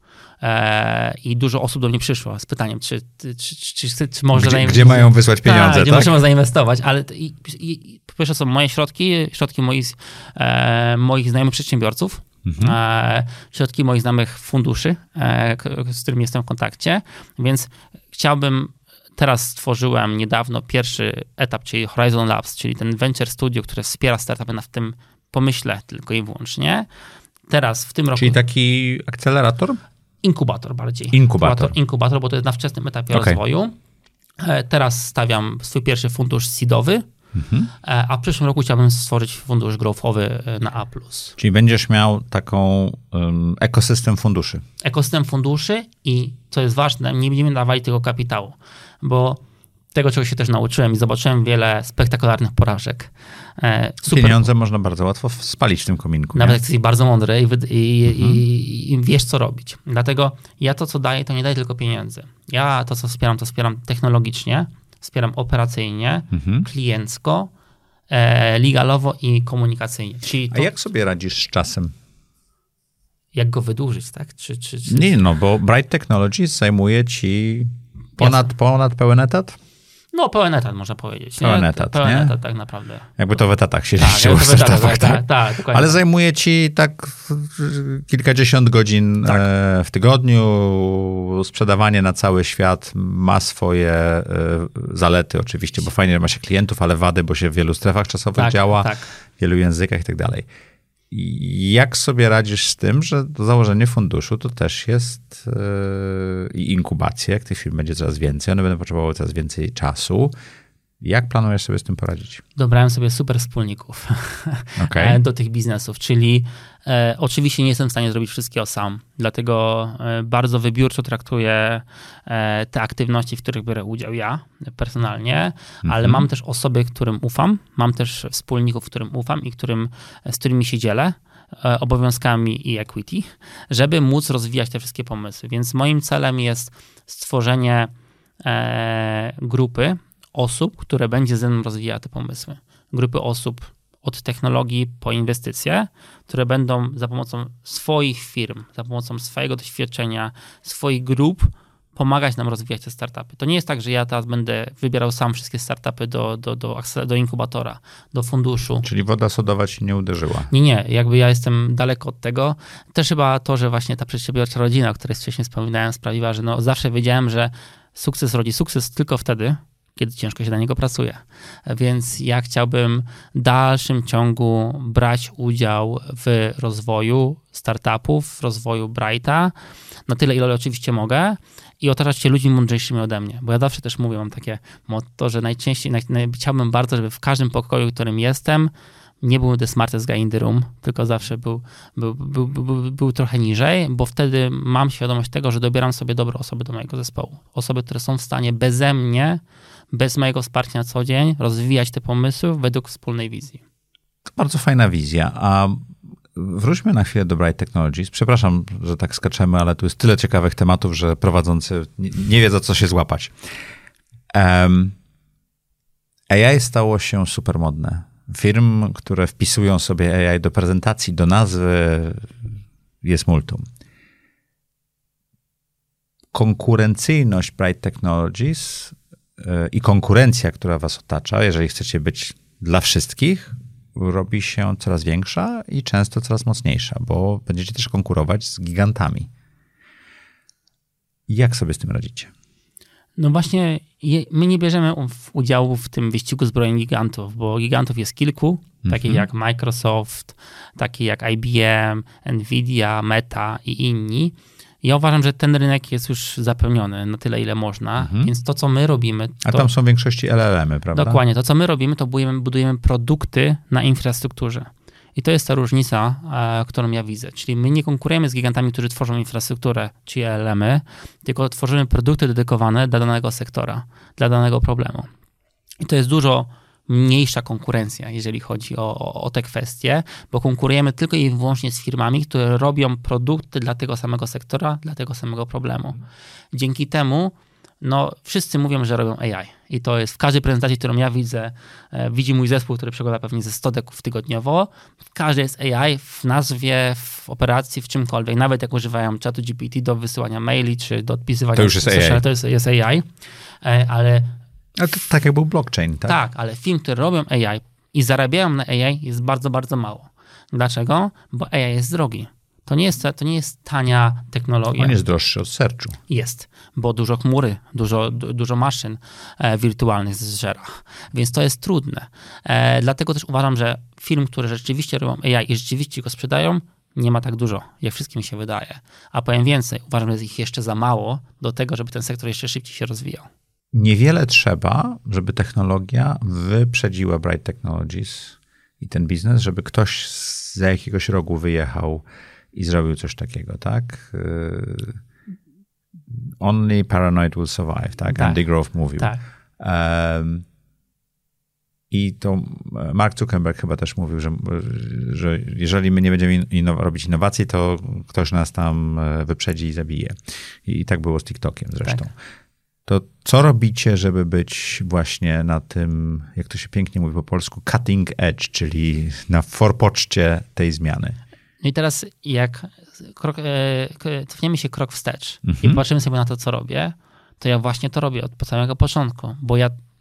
Speaker 2: i dużo osób do mnie przyszło z pytaniem, czy może...
Speaker 1: Gdzie mają wysłać pieniądze, tak?
Speaker 2: Gdzie możemy zainwestować, ale po pierwsze są moje środki moich znajomych przedsiębiorców, środki moich znajomych funduszy, z którymi jestem w kontakcie, więc teraz stworzyłem niedawno pierwszy etap, czyli Horizon Labs, czyli ten venture studio, które wspiera startupy w tym pomyśle tylko i wyłącznie. Teraz w tym roku...
Speaker 1: Czyli taki akcelerator?
Speaker 2: Inkubator bardziej. Inkubator, bo to jest na wczesnym etapie rozwoju. Teraz stawiam swój pierwszy fundusz seedowy, a w przyszłym roku chciałbym stworzyć fundusz growthowy na A+.
Speaker 1: Czyli będziesz miał taką ekosystem funduszy.
Speaker 2: Ekosystem funduszy i, co jest ważne, nie będziemy dawali tego kapitału, bo tego, czego się też nauczyłem i zobaczyłem wiele spektakularnych porażek.
Speaker 1: Pieniądze można bardzo łatwo spalić w tym kominku.
Speaker 2: Nawet jak jesteś bardzo mądry i wiesz, co robić. Dlatego ja to, co daję, to nie daję tylko pieniędzy. Ja to, co wspieram, to wspieram technologicznie, wspieram operacyjnie, kliencko, legalowo i komunikacyjnie.
Speaker 1: A jak sobie radzisz z czasem?
Speaker 2: jak go wydłużyć, tak?
Speaker 1: Nie, no bo Bright Technologies zajmuje ci ponad pełen etat?
Speaker 2: No, pełen etat można powiedzieć.
Speaker 1: Pełen etat,
Speaker 2: pełen
Speaker 1: nie?
Speaker 2: etat, tak naprawdę.
Speaker 1: Jakby to w etatach się liczyło w startupach, tak?
Speaker 2: Tak, dokładnie.
Speaker 1: Ale zajmuje ci tak kilkadziesiąt godzin w tygodniu. Sprzedawanie na cały świat ma swoje zalety oczywiście, bo fajnie, że ma się klientów, ale wady, bo się w wielu strefach czasowych działa, w wielu językach i tak dalej. I jak sobie radzisz z tym, że założenie funduszu to też jest i inkubacja, jak tych firm będzie coraz więcej, one będą potrzebowały coraz więcej czasu. Jak planujesz sobie z tym poradzić?
Speaker 2: Dobrałem sobie super wspólników do tych biznesów, czyli oczywiście nie jestem w stanie zrobić wszystkiego sam, dlatego bardzo wybiórczo traktuję te aktywności, w których biorę udział ja personalnie, ale mam też osoby, którym ufam, mam też wspólników, którym ufam i z którymi się dzielę obowiązkami i equity, żeby móc rozwijać te wszystkie pomysły. Więc moim celem jest stworzenie grupy osób, które będzie ze mną rozwijały te pomysły. Grupy osób od technologii po inwestycje, które będą za pomocą swoich firm, za pomocą swojego doświadczenia, swoich grup pomagać nam rozwijać te startupy. To nie jest tak, że ja teraz będę wybierał sam wszystkie startupy do inkubatora, do funduszu.
Speaker 1: Czyli woda sodowa ci nie uderzyła?
Speaker 2: Nie. Jakby ja jestem daleko od tego. Też chyba to, że właśnie ta przedsiębiorcza rodzina, o której wcześniej wspominałem, sprawiła, że zawsze wiedziałem, że sukces rodzi sukces tylko wtedy, kiedy ciężko się na niego pracuje. Więc ja chciałbym w dalszym ciągu brać udział w rozwoju startupów, w rozwoju Brighta, na tyle, ile oczywiście mogę i otaczać się ludźmi mądrzejszymi ode mnie. Bo ja zawsze też mówię, mam takie motto, że najczęściej chciałbym bardzo, żeby w każdym pokoju, w którym jestem, nie był the smartest guy in the room, tylko zawsze był trochę niżej, bo wtedy mam świadomość tego, że dobieram sobie dobre osoby do mojego zespołu. Osoby, które są w stanie beze mnie, bez mojego wsparcia na co dzień, rozwijać te pomysły według wspólnej wizji.
Speaker 1: To bardzo fajna wizja. A wróćmy na chwilę do Bright Technologies. Przepraszam, że tak skaczemy, ale tu jest tyle ciekawych tematów, że prowadzący nie wie, za co się złapać. AI stało się super modne. Firm, które wpisują sobie AI do prezentacji, do nazwy, jest multum. Konkurencyjność Bright Technologies i konkurencja, która was otacza, jeżeli chcecie być dla wszystkich, robi się coraz większa i często coraz mocniejsza, bo będziecie też konkurować z gigantami. Jak sobie z tym radzicie?
Speaker 2: No właśnie, my nie bierzemy udziału w tym wyścigu zbrojeń gigantów, bo gigantów jest kilku, takich jak Microsoft, takich jak IBM, Nvidia, Meta i inni. Ja uważam, że ten rynek jest już zapełniony na tyle, ile można, więc to, co my robimy...
Speaker 1: A tam są w większości LLM-y, prawda?
Speaker 2: Dokładnie. To, co my robimy, to budujemy produkty na infrastrukturze. I to jest ta różnica, którą ja widzę. Czyli my nie konkurujemy z gigantami, którzy tworzą infrastrukturę, czy LLM-y, tylko tworzymy produkty dedykowane dla danego sektora, dla danego problemu. I to jest dużo mniejsza konkurencja, jeżeli chodzi o te kwestie, bo konkurujemy tylko i wyłącznie z firmami, które robią produkty dla tego samego sektora, dla tego samego problemu. Dzięki temu wszyscy mówią, że robią AI. I to jest w każdej prezentacji, którą ja widzę, widzi mój zespół, który przegląda pewnie ze 100 deków tygodniowo. Każdy jest AI w nazwie, w operacji, w czymkolwiek. Nawet jak używają czatu GPT do wysyłania maili, czy do odpisywania...
Speaker 1: To już jest AI.
Speaker 2: To jest AI. Ale
Speaker 1: to tak jak był blockchain, tak?
Speaker 2: Tak, ale firm, które robią AI i zarabiają na AI jest bardzo, bardzo mało. Dlaczego? Bo AI jest drogi. To nie jest tania technologia.
Speaker 1: On jest droższy od searchu.
Speaker 2: Jest, bo dużo chmury, dużo maszyn wirtualnych zżera. Więc to jest trudne. Dlatego też uważam, że firm, które rzeczywiście robią AI i rzeczywiście go sprzedają, nie ma tak dużo, jak wszystkim się wydaje. A powiem więcej, uważam, że jest ich jeszcze za mało do tego, żeby ten sektor jeszcze szybciej się rozwijał.
Speaker 1: Niewiele trzeba, żeby technologia wyprzedziła Bright Technologies i ten biznes, żeby ktoś z jakiegoś rogu wyjechał i zrobił coś takiego, tak? Only paranoid will survive, tak? Andy Grove mówił.
Speaker 2: Tak.
Speaker 1: I to Mark Zuckerberg chyba też mówił, że jeżeli my nie będziemy robić innowacji, to ktoś nas tam wyprzedzi i zabije. I tak było z TikTokiem zresztą. Tak. To co robicie, żeby być właśnie na tym, jak to się pięknie mówi po polsku, cutting edge, czyli na forpoczcie tej zmiany?
Speaker 2: No i teraz jak cofniemy się krok wstecz i popatrzymy sobie na to, co robię, to ja właśnie to robię od samego początku, bo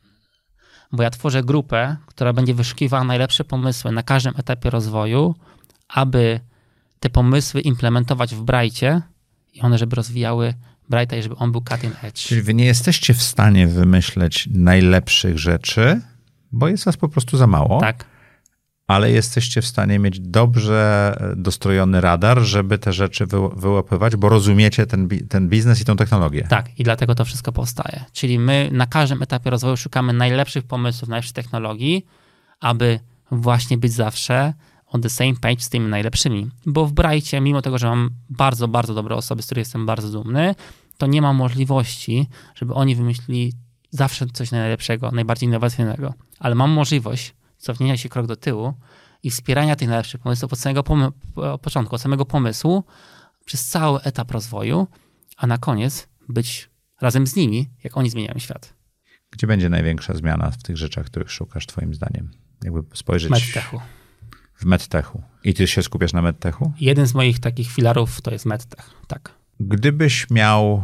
Speaker 2: ja tworzę grupę, która będzie wyszukiwała najlepsze pomysły na każdym etapie rozwoju, aby te pomysły implementować w Brightie i one, żeby rozwijały Brighta i żeby on był cutting edge.
Speaker 1: Czyli wy nie jesteście w stanie wymyśleć najlepszych rzeczy, bo jest was po prostu za mało.
Speaker 2: Tak.
Speaker 1: Ale jesteście w stanie mieć dobrze dostrojony radar, żeby te rzeczy wyłapywać, bo rozumiecie ten biznes i tą technologię.
Speaker 2: Tak, i dlatego to wszystko powstaje. Czyli my na każdym etapie rozwoju szukamy najlepszych pomysłów, najlepszych technologii, aby właśnie być zawsze on the same page z tymi najlepszymi. Bo w Brightie, mimo tego, że mam bardzo, bardzo dobre osoby, z których jestem bardzo dumny, to nie ma możliwości, żeby oni wymyślili zawsze coś najlepszego, najbardziej innowacyjnego. Ale mam możliwość cofnięcia się krok do tyłu i wspierania tych najlepszych pomysłów od samego początku, od samego pomysłu przez cały etap rozwoju, a na koniec być razem z nimi, jak oni zmieniają świat.
Speaker 1: Gdzie będzie największa zmiana w tych rzeczach, których szukasz twoim zdaniem? Jakby spojrzeć...
Speaker 2: MedTechu.
Speaker 1: W MedTechu. I ty się skupiasz na MedTechu?
Speaker 2: Jeden z moich takich filarów to jest MedTech, tak.
Speaker 1: Gdybyś miał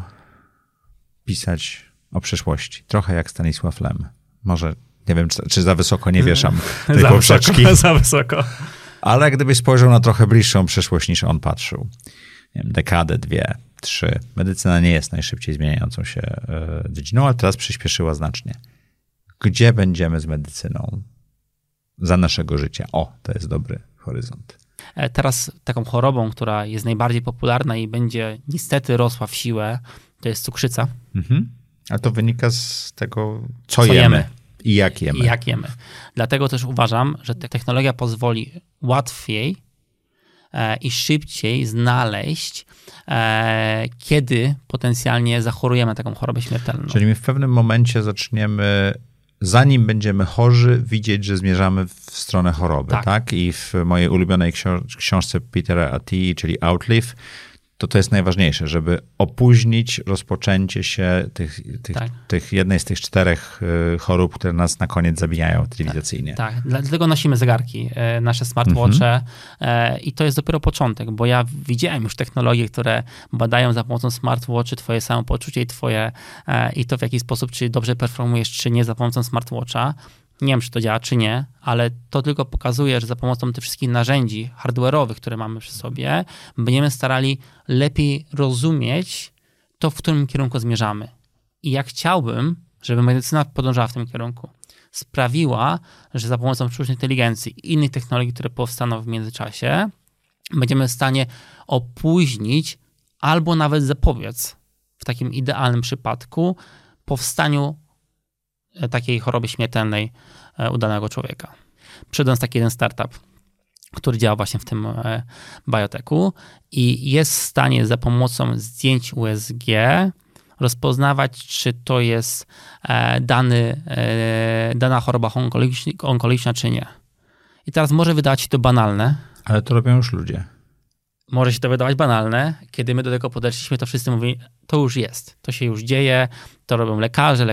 Speaker 1: pisać o przyszłości, trochę jak Stanisław Lem, może, nie wiem, czy za wysoko nie wieszam tej poprzeczki.
Speaker 2: Za wysoko.
Speaker 1: Ale gdybyś spojrzał na trochę bliższą przyszłość niż on patrzył, nie wiem, dekadę, 2, 3, medycyna nie jest najszybciej zmieniającą się dziedziną, ale teraz przyspieszyła znacznie. Gdzie będziemy z medycyną za naszego życia? O, to jest dobry horyzont.
Speaker 2: Teraz taką chorobą, która jest najbardziej popularna i będzie niestety rosła w siłę, to jest cukrzyca.
Speaker 1: A to wynika z tego, co jemy. I jak jemy.
Speaker 2: Dlatego też uważam, że technologia pozwoli łatwiej i szybciej znaleźć, kiedy potencjalnie zachorujemy na taką chorobę śmiertelną.
Speaker 1: Czyli my w pewnym momencie zaczniemy, zanim będziemy chorzy, widzieć, że zmierzamy w stronę choroby. Tak? I w mojej ulubionej książce Petera Attii, czyli Outlive, to jest najważniejsze, żeby opóźnić rozpoczęcie się tych jednej z tych 4 chorób, które nas na koniec zabijają cywilizacyjnie.
Speaker 2: Tak. Dlatego nosimy zegarki, nasze smartwatche i to jest dopiero początek, bo ja widziałem już technologie, które badają za pomocą smartwatchy twoje samopoczucie i to w jaki sposób, czy dobrze performujesz, czy nie za pomocą smartwatcha. Nie wiem, czy to działa, czy nie, ale to tylko pokazuje, że za pomocą tych wszystkich narzędzi hardware'owych, które mamy przy sobie, będziemy starali lepiej rozumieć to, w którym kierunku zmierzamy. I ja chciałbym, żeby medycyna podążała w tym kierunku. Sprawiła, że za pomocą sztucznej inteligencji i innych technologii, które powstaną w międzyczasie, będziemy w stanie opóźnić albo nawet zapobiec w takim idealnym przypadku powstaniu takiej choroby śmiertelnej u danego człowieka. Przydając taki jeden startup, który działa właśnie w tym biotechu i jest w stanie za pomocą zdjęć USG rozpoznawać, czy to jest dana choroba onkologiczna, czy nie. I teraz może wydawać się to banalne. Ale
Speaker 1: to robią już ludzie.
Speaker 2: Może się to wydawać banalne. Kiedy my do tego podeszliśmy, to wszyscy mówili, to już jest, to się już dzieje, to robią lekarze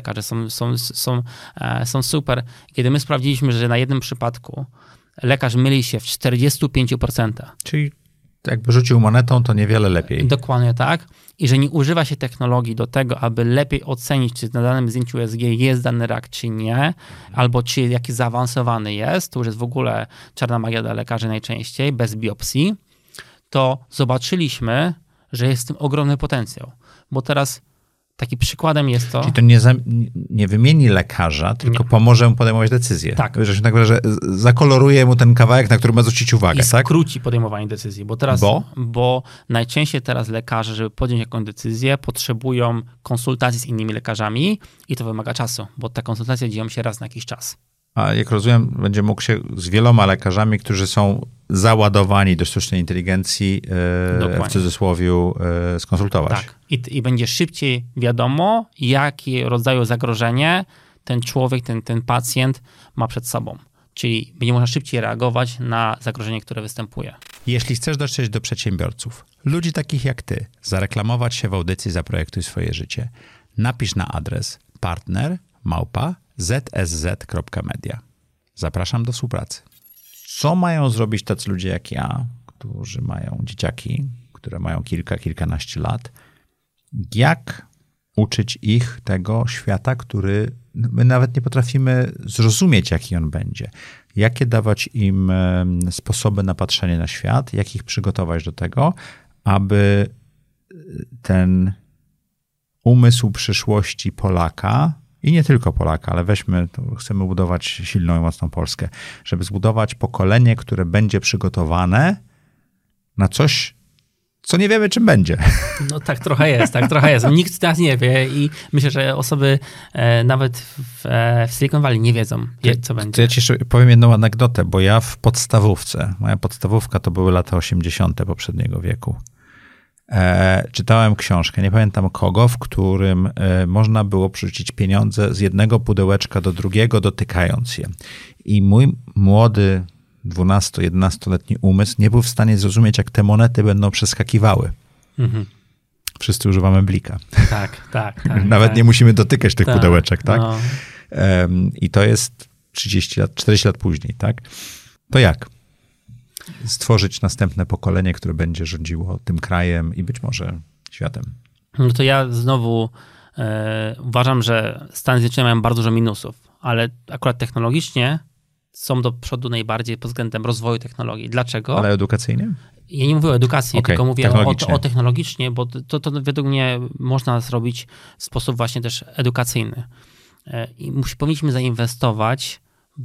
Speaker 2: są super. Kiedy my sprawdziliśmy, że na jednym przypadku lekarz myli się w 45%.
Speaker 1: Czyli jakby rzucił monetą, to niewiele lepiej.
Speaker 2: Dokładnie tak. I że nie używa się technologii do tego, aby lepiej ocenić, czy na danym zdjęciu USG jest dany rak, czy nie, albo czy jaki zaawansowany jest, to już jest w ogóle czarna magia dla lekarzy najczęściej, bez biopsji, to zobaczyliśmy, że jest w tym ogromny potencjał. Bo teraz takim przykładem jest to...
Speaker 1: Czyli to nie wymieni lekarza, tylko pomoże mu podejmować decyzję.
Speaker 2: Tak.
Speaker 1: Że zakoloruje mu ten kawałek, na który ma zwrócić uwagę.
Speaker 2: I skróci podejmowanie decyzji. Bo najczęściej teraz lekarze, żeby podjąć jakąś decyzję, potrzebują konsultacji z innymi lekarzami i to wymaga czasu, bo te konsultacje dzieją się raz na jakiś czas.
Speaker 1: A jak rozumiem, będzie mógł się z wieloma lekarzami, którzy są załadowani do sztucznej inteligencji, w cudzysłowiu, skonsultować.
Speaker 2: Tak. I będzie szybciej wiadomo, jakie rodzaju zagrożenie ten człowiek, ten pacjent ma przed sobą. Czyli będzie można szybciej reagować na zagrożenie, które występuje.
Speaker 1: Jeśli chcesz dotrzeć do przedsiębiorców, ludzi takich jak ty, zareklamować się w audycji Zaprojektuj swoje życie, napisz na adres partner@zsz.media. Zapraszam do współpracy. Co mają zrobić tacy ludzie jak ja, którzy mają dzieciaki, które mają kilkanaście lat, jak uczyć ich tego świata, który my nawet nie potrafimy zrozumieć, jaki on będzie. Jakie dawać im sposoby na patrzenie na świat, jak ich przygotować do tego, aby ten umysł przyszłości Polaka, i nie tylko Polaka, ale chcemy budować silną i mocną Polskę, żeby zbudować pokolenie, które będzie przygotowane na coś, co nie wiemy, czym będzie.
Speaker 2: No tak trochę jest. Nikt z nas nie wie i myślę, że osoby nawet w Silicon Valley nie wiedzą, co będzie.
Speaker 1: To ja ci jeszcze powiem jedną anegdotę, bo ja w podstawówce, moja podstawówka to były lata 80. poprzedniego wieku, czytałem książkę, nie pamiętam kogo, w którym można było przerzucić pieniądze z jednego pudełeczka do drugiego, dotykając je. I mój młody 12-11-letni umysł nie był w stanie zrozumieć, jak te monety będą przeskakiwały. Mhm. Wszyscy używamy blika.
Speaker 2: Tak.
Speaker 1: Nawet nie musimy dotykać tych pudełeczek, tak?
Speaker 2: No.
Speaker 1: I to jest 30 lat, 40 lat później, tak? To jak? Stworzyć następne pokolenie, które będzie rządziło tym krajem i być może światem.
Speaker 2: No to ja znowu uważam, że Stany Zjednoczone mają bardzo dużo minusów, ale akurat technologicznie są do przodu najbardziej pod względem rozwoju technologii. Dlaczego?
Speaker 1: Ale edukacyjnie?
Speaker 2: Ja nie mówię o edukacji, tylko mówię o technologicznie, bo to według mnie można zrobić w sposób właśnie też edukacyjny. I powinniśmy zainwestować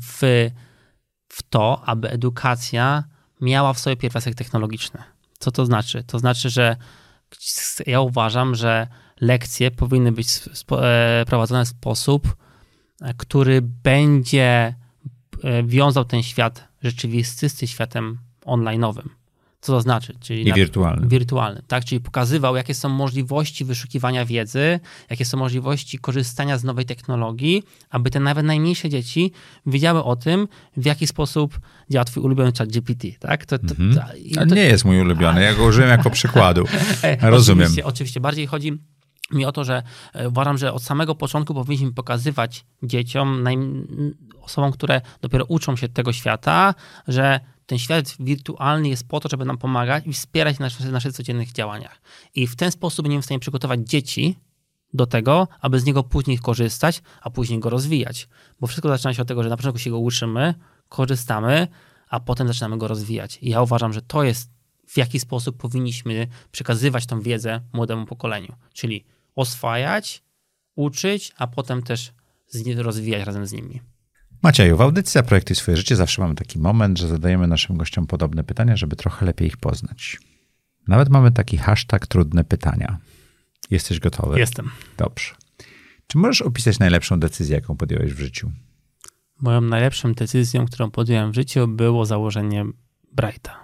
Speaker 2: w to, aby edukacja miała w sobie pierwiastek technologiczny. Co to znaczy? To znaczy, że ja uważam, że lekcje powinny być prowadzone w sposób, który będzie wiązał ten świat rzeczywisty z tym światem online'owym. Co to znaczy? Czyli wirtualnym, tak? Czyli pokazywał, jakie są możliwości wyszukiwania wiedzy, jakie są możliwości korzystania z nowej technologii, aby te nawet najmniejsze dzieci wiedziały o tym, w jaki sposób działa twój ulubiony ChatGPT, tak? To
Speaker 1: nie jest mój ulubiony, ja go użyłem jako przykładu. Rozumiem.
Speaker 2: Oczywiście. Bardziej chodzi mi o to, że uważam, że od samego początku powinniśmy pokazywać dzieciom, osobom, które dopiero uczą się tego świata, że ten świat wirtualny jest po to, żeby nam pomagać i wspierać naszych codziennych działaniach. I w ten sposób będziemy w stanie przygotować dzieci do tego, aby z niego później korzystać, a później go rozwijać. Bo wszystko zaczyna się od tego, że na początku się go uczymy, korzystamy, a potem zaczynamy go rozwijać. I ja uważam, że to jest, w jaki sposób powinniśmy przekazywać tą wiedzę młodemu pokoleniu. Czyli oswajać, uczyć, a potem też rozwijać razem z nimi.
Speaker 1: Macieju, w audycji Zaprojektuj swoje życie zawsze mamy taki moment, że zadajemy naszym gościom podobne pytania, żeby trochę lepiej ich poznać. Nawet mamy taki hashtag trudne pytania. Jesteś gotowy?
Speaker 2: Jestem.
Speaker 1: Dobrze. Czy możesz opisać najlepszą decyzję, jaką podjąłeś w życiu?
Speaker 2: Moją najlepszą decyzją, którą podjąłem w życiu, było założenie Brighta.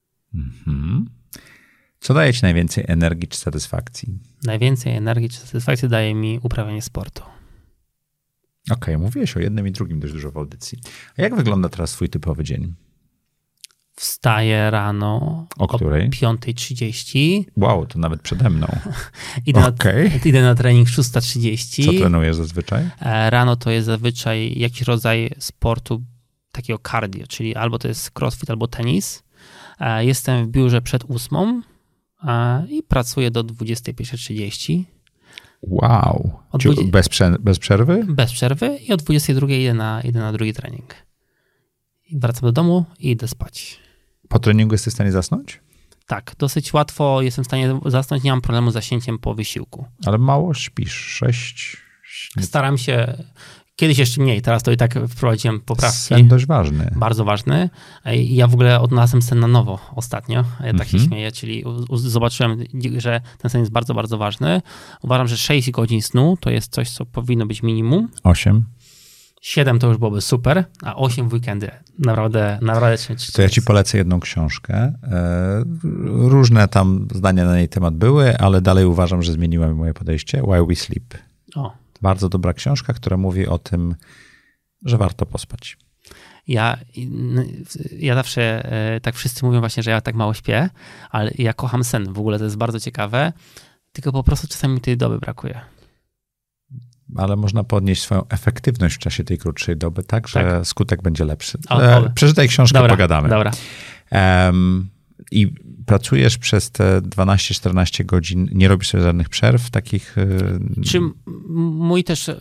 Speaker 1: Co daje ci najwięcej energii czy satysfakcji?
Speaker 2: Najwięcej energii czy satysfakcji daje mi uprawianie sportu.
Speaker 1: Okej, mówiłeś o jednym i drugim dość dużo w audycji. A jak wygląda teraz twój typowy dzień?
Speaker 2: Wstaję rano
Speaker 1: o której?
Speaker 2: 5:30.
Speaker 1: Wow, to nawet przede mną.
Speaker 2: Idę na trening 6:30.
Speaker 1: Co trenujesz zazwyczaj?
Speaker 2: Rano to jest zazwyczaj jakiś rodzaj sportu takiego cardio, czyli albo to jest crossfit, albo tenis. Jestem w biurze przed 8:00 i pracuję do 21:30.
Speaker 1: Wow. Bez przerwy?
Speaker 2: Bez przerwy i o 22:00 idę na drugi trening. Wracam do domu i idę spać.
Speaker 1: Po treningu jesteś w stanie zasnąć?
Speaker 2: Tak, dosyć łatwo jestem w stanie zasnąć, nie mam problemu z zaśnięciem po wysiłku.
Speaker 1: Ale mało śpisz, 6?
Speaker 2: Staram się, kiedyś jeszcze mniej, teraz to i tak wprowadziłem poprawki.
Speaker 1: Sen dość ważny.
Speaker 2: Bardzo ważny. Ja w ogóle odnalazłem sen na nowo ostatnio, ja tak się śmieję, czyli zobaczyłem, że ten sen jest bardzo, bardzo ważny. Uważam, że 6 godzin snu to jest coś, co powinno być minimum.
Speaker 1: 8?
Speaker 2: 7 to już byłoby super, a 8 w weekendy. Naprawdę.
Speaker 1: To ja ci polecę jedną książkę. Różne tam zdania na jej temat były, ale dalej uważam, że zmieniła mi moje podejście. Why We Sleep. Bardzo dobra książka, która mówi o tym, że warto pospać.
Speaker 2: Ja zawsze, tak wszyscy mówią właśnie, że ja tak mało śpię, ale ja kocham sen. W ogóle to jest bardzo ciekawe, tylko po prostu czasami mi tej doby brakuje.
Speaker 1: Ale można podnieść swoją efektywność w czasie tej krótszej doby, tak, że skutek będzie lepszy. Przeczytaj książkę,
Speaker 2: dobra,
Speaker 1: pogadamy.
Speaker 2: Dobra.
Speaker 1: I pracujesz przez te 12-14 godzin, nie robisz sobie żadnych przerw takich?
Speaker 2: Czy mój też...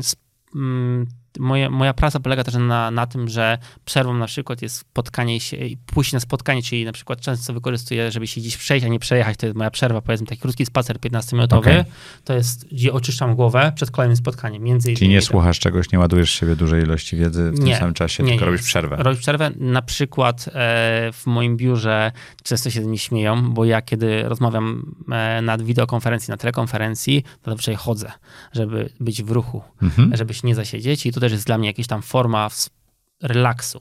Speaker 2: Moja praca polega też na tym, że przerwą na przykład jest spotkanie się, pójść na spotkanie, czyli na przykład często wykorzystuję, żeby się gdzieś przejść, a nie przejechać. To jest moja przerwa, powiedzmy taki krótki spacer 15-minutowy. Okay. To jest, gdzie oczyszczam głowę przed kolejnym spotkaniem. Czyli
Speaker 1: nie słuchasz czegoś, nie ładujesz siebie dużej ilości wiedzy w tym samym czasie, tylko robisz przerwę.
Speaker 2: Robisz przerwę. Na przykład w moim biurze często się ze mnie śmieją, bo ja kiedy rozmawiam na wideokonferencji, na telekonferencji, to zazwyczaj chodzę, żeby być w ruchu, żeby się nie zasiedzieć i tutaj jest dla mnie jakaś tam forma relaksu,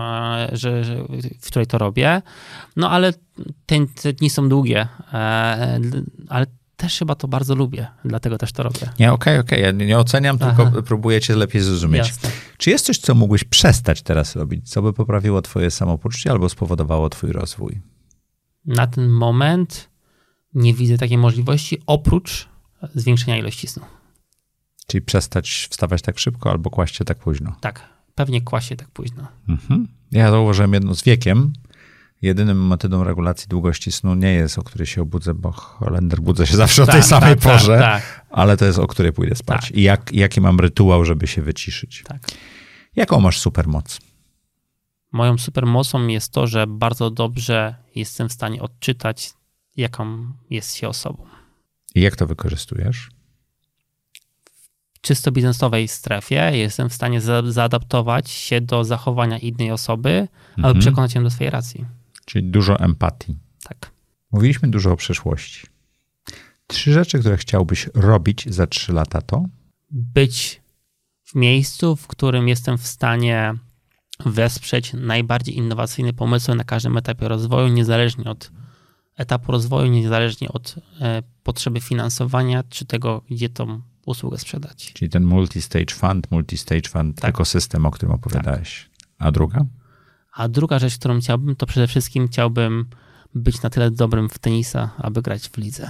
Speaker 2: w której to robię. No ale te dni są długie, ale też chyba to bardzo lubię, dlatego też to robię.
Speaker 1: Nie, okej. Ja nie oceniam, tylko próbuję cię lepiej zrozumieć.
Speaker 2: Jasne.
Speaker 1: Czy jest coś, co mógłbyś przestać teraz robić, co by poprawiło twoje samopoczucie albo spowodowało twój rozwój?
Speaker 2: Na ten moment nie widzę takiej możliwości, oprócz zwiększenia ilości snu.
Speaker 1: Czyli przestać wstawać tak szybko albo kłaść się tak późno.
Speaker 2: Tak, pewnie kłaść się tak późno.
Speaker 1: Ja zauważyłem jedno z wiekiem. Jedynym metodą regulacji długości snu nie jest, o której się obudzę, bo Holender budzę się zawsze o tej samej porze, ale to jest, o której pójdę spać. I jaki mam rytuał, żeby się wyciszyć.
Speaker 2: Tak.
Speaker 1: Jaką masz supermoc?
Speaker 2: Moją supermocą jest to, że bardzo dobrze jestem w stanie odczytać, jaką jest się osobą.
Speaker 1: I jak to wykorzystujesz?
Speaker 2: Czysto biznesowej strefie jestem w stanie zaadaptować się do zachowania innej osoby, aby przekonać ją do swojej racji.
Speaker 1: Czyli dużo empatii.
Speaker 2: Tak.
Speaker 1: Mówiliśmy dużo o przyszłości. 3 rzeczy, które chciałbyś robić za 3 lata to?
Speaker 2: Być w miejscu, w którym jestem w stanie wesprzeć najbardziej innowacyjne pomysły na każdym etapie rozwoju, niezależnie od etapu rozwoju, niezależnie od potrzeby finansowania, czy tego, gdzie tą usługę sprzedać.
Speaker 1: Czyli ten multi-stage fund, ekosystem, o którym opowiadałeś. Tak. A druga?
Speaker 2: A druga rzecz, którą chciałbym, to przede wszystkim chciałbym być na tyle dobrym w tenisa, aby grać w lidze.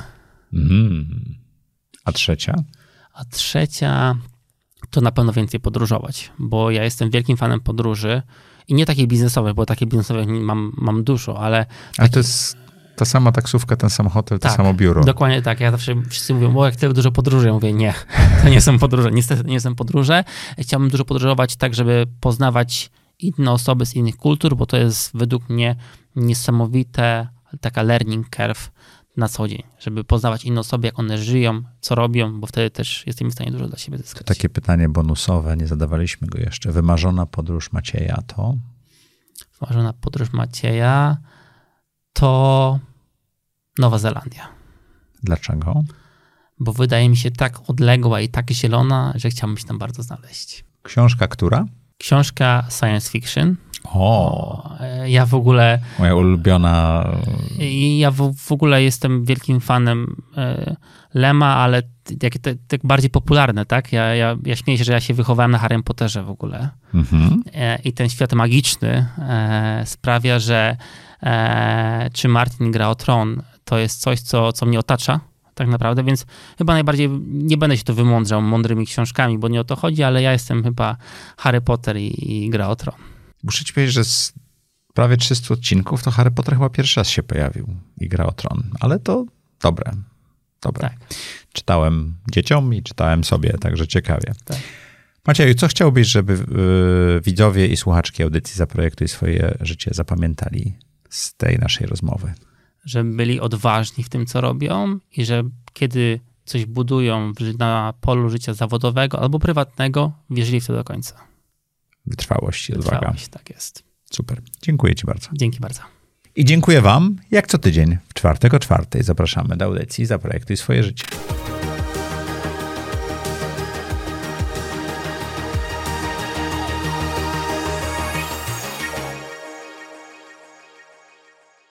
Speaker 1: A trzecia?
Speaker 2: A trzecia to na pewno więcej podróżować, bo ja jestem wielkim fanem podróży i nie takich biznesowych, bo takich biznesowych mam dużo, ale...
Speaker 1: Ale to jest ta sama taksówka, ten sam hotel, to samo biuro.
Speaker 2: Dokładnie tak. Ja zawsze wszyscy mówią, bo jak tyle dużo podróży, ja mówię, nie, to nie są podróże. Niestety nie są podróże. Chciałbym dużo podróżować tak, żeby poznawać inne osoby z innych kultur, bo to jest według mnie niesamowite, taka learning curve na co dzień, żeby poznawać inne osoby, jak one żyją, co robią, bo wtedy też jestem w stanie dużo dla siebie zyskać.
Speaker 1: To takie pytanie bonusowe, nie zadawaliśmy go jeszcze. Wymarzona podróż Macieja to?
Speaker 2: Wymarzona podróż Macieja to Nowa Zelandia.
Speaker 1: Dlaczego?
Speaker 2: Bo wydaje mi się tak odległa i tak zielona, że chciałbym się tam bardzo znaleźć.
Speaker 1: Książka która?
Speaker 2: Książka science fiction.
Speaker 1: Ja
Speaker 2: w ogóle...
Speaker 1: Moja ulubiona...
Speaker 2: Ja w ogóle jestem wielkim fanem Lema, ale tak bardziej popularne, tak? Ja śmieję się, że ja się wychowałem na Harrym Potterze w ogóle. I ten świat magiczny sprawia, że czy Martin gra o tron, to jest coś, co mnie otacza tak naprawdę, więc chyba najbardziej nie będę się tu wymądrzał mądrymi książkami, bo nie o to chodzi, ale ja jestem chyba Harry Potter i gra o tron.
Speaker 1: Muszę ci powiedzieć, że z prawie 300 odcinków to Harry Potter chyba pierwszy raz się pojawił i gra o tron, ale to dobre. Tak. Czytałem dzieciom i czytałem sobie, także ciekawie.
Speaker 2: Tak.
Speaker 1: Macieju, co chciałbyś, żeby widzowie i słuchaczki audycji Zaprojektuj swoje życie zapamiętali z tej naszej rozmowy?
Speaker 2: Żeby byli odważni w tym, co robią i że kiedy coś budują na polu życia zawodowego albo prywatnego, wierzyli w to do końca.
Speaker 1: Wytrwałość i odwaga.
Speaker 2: Tak jest.
Speaker 1: Super. Dziękuję ci bardzo.
Speaker 2: Dzięki bardzo.
Speaker 1: I dziękuję wam. Jak co tydzień w czwartek o 4:00 zapraszamy do audycji Zaprojektuj swoje życie.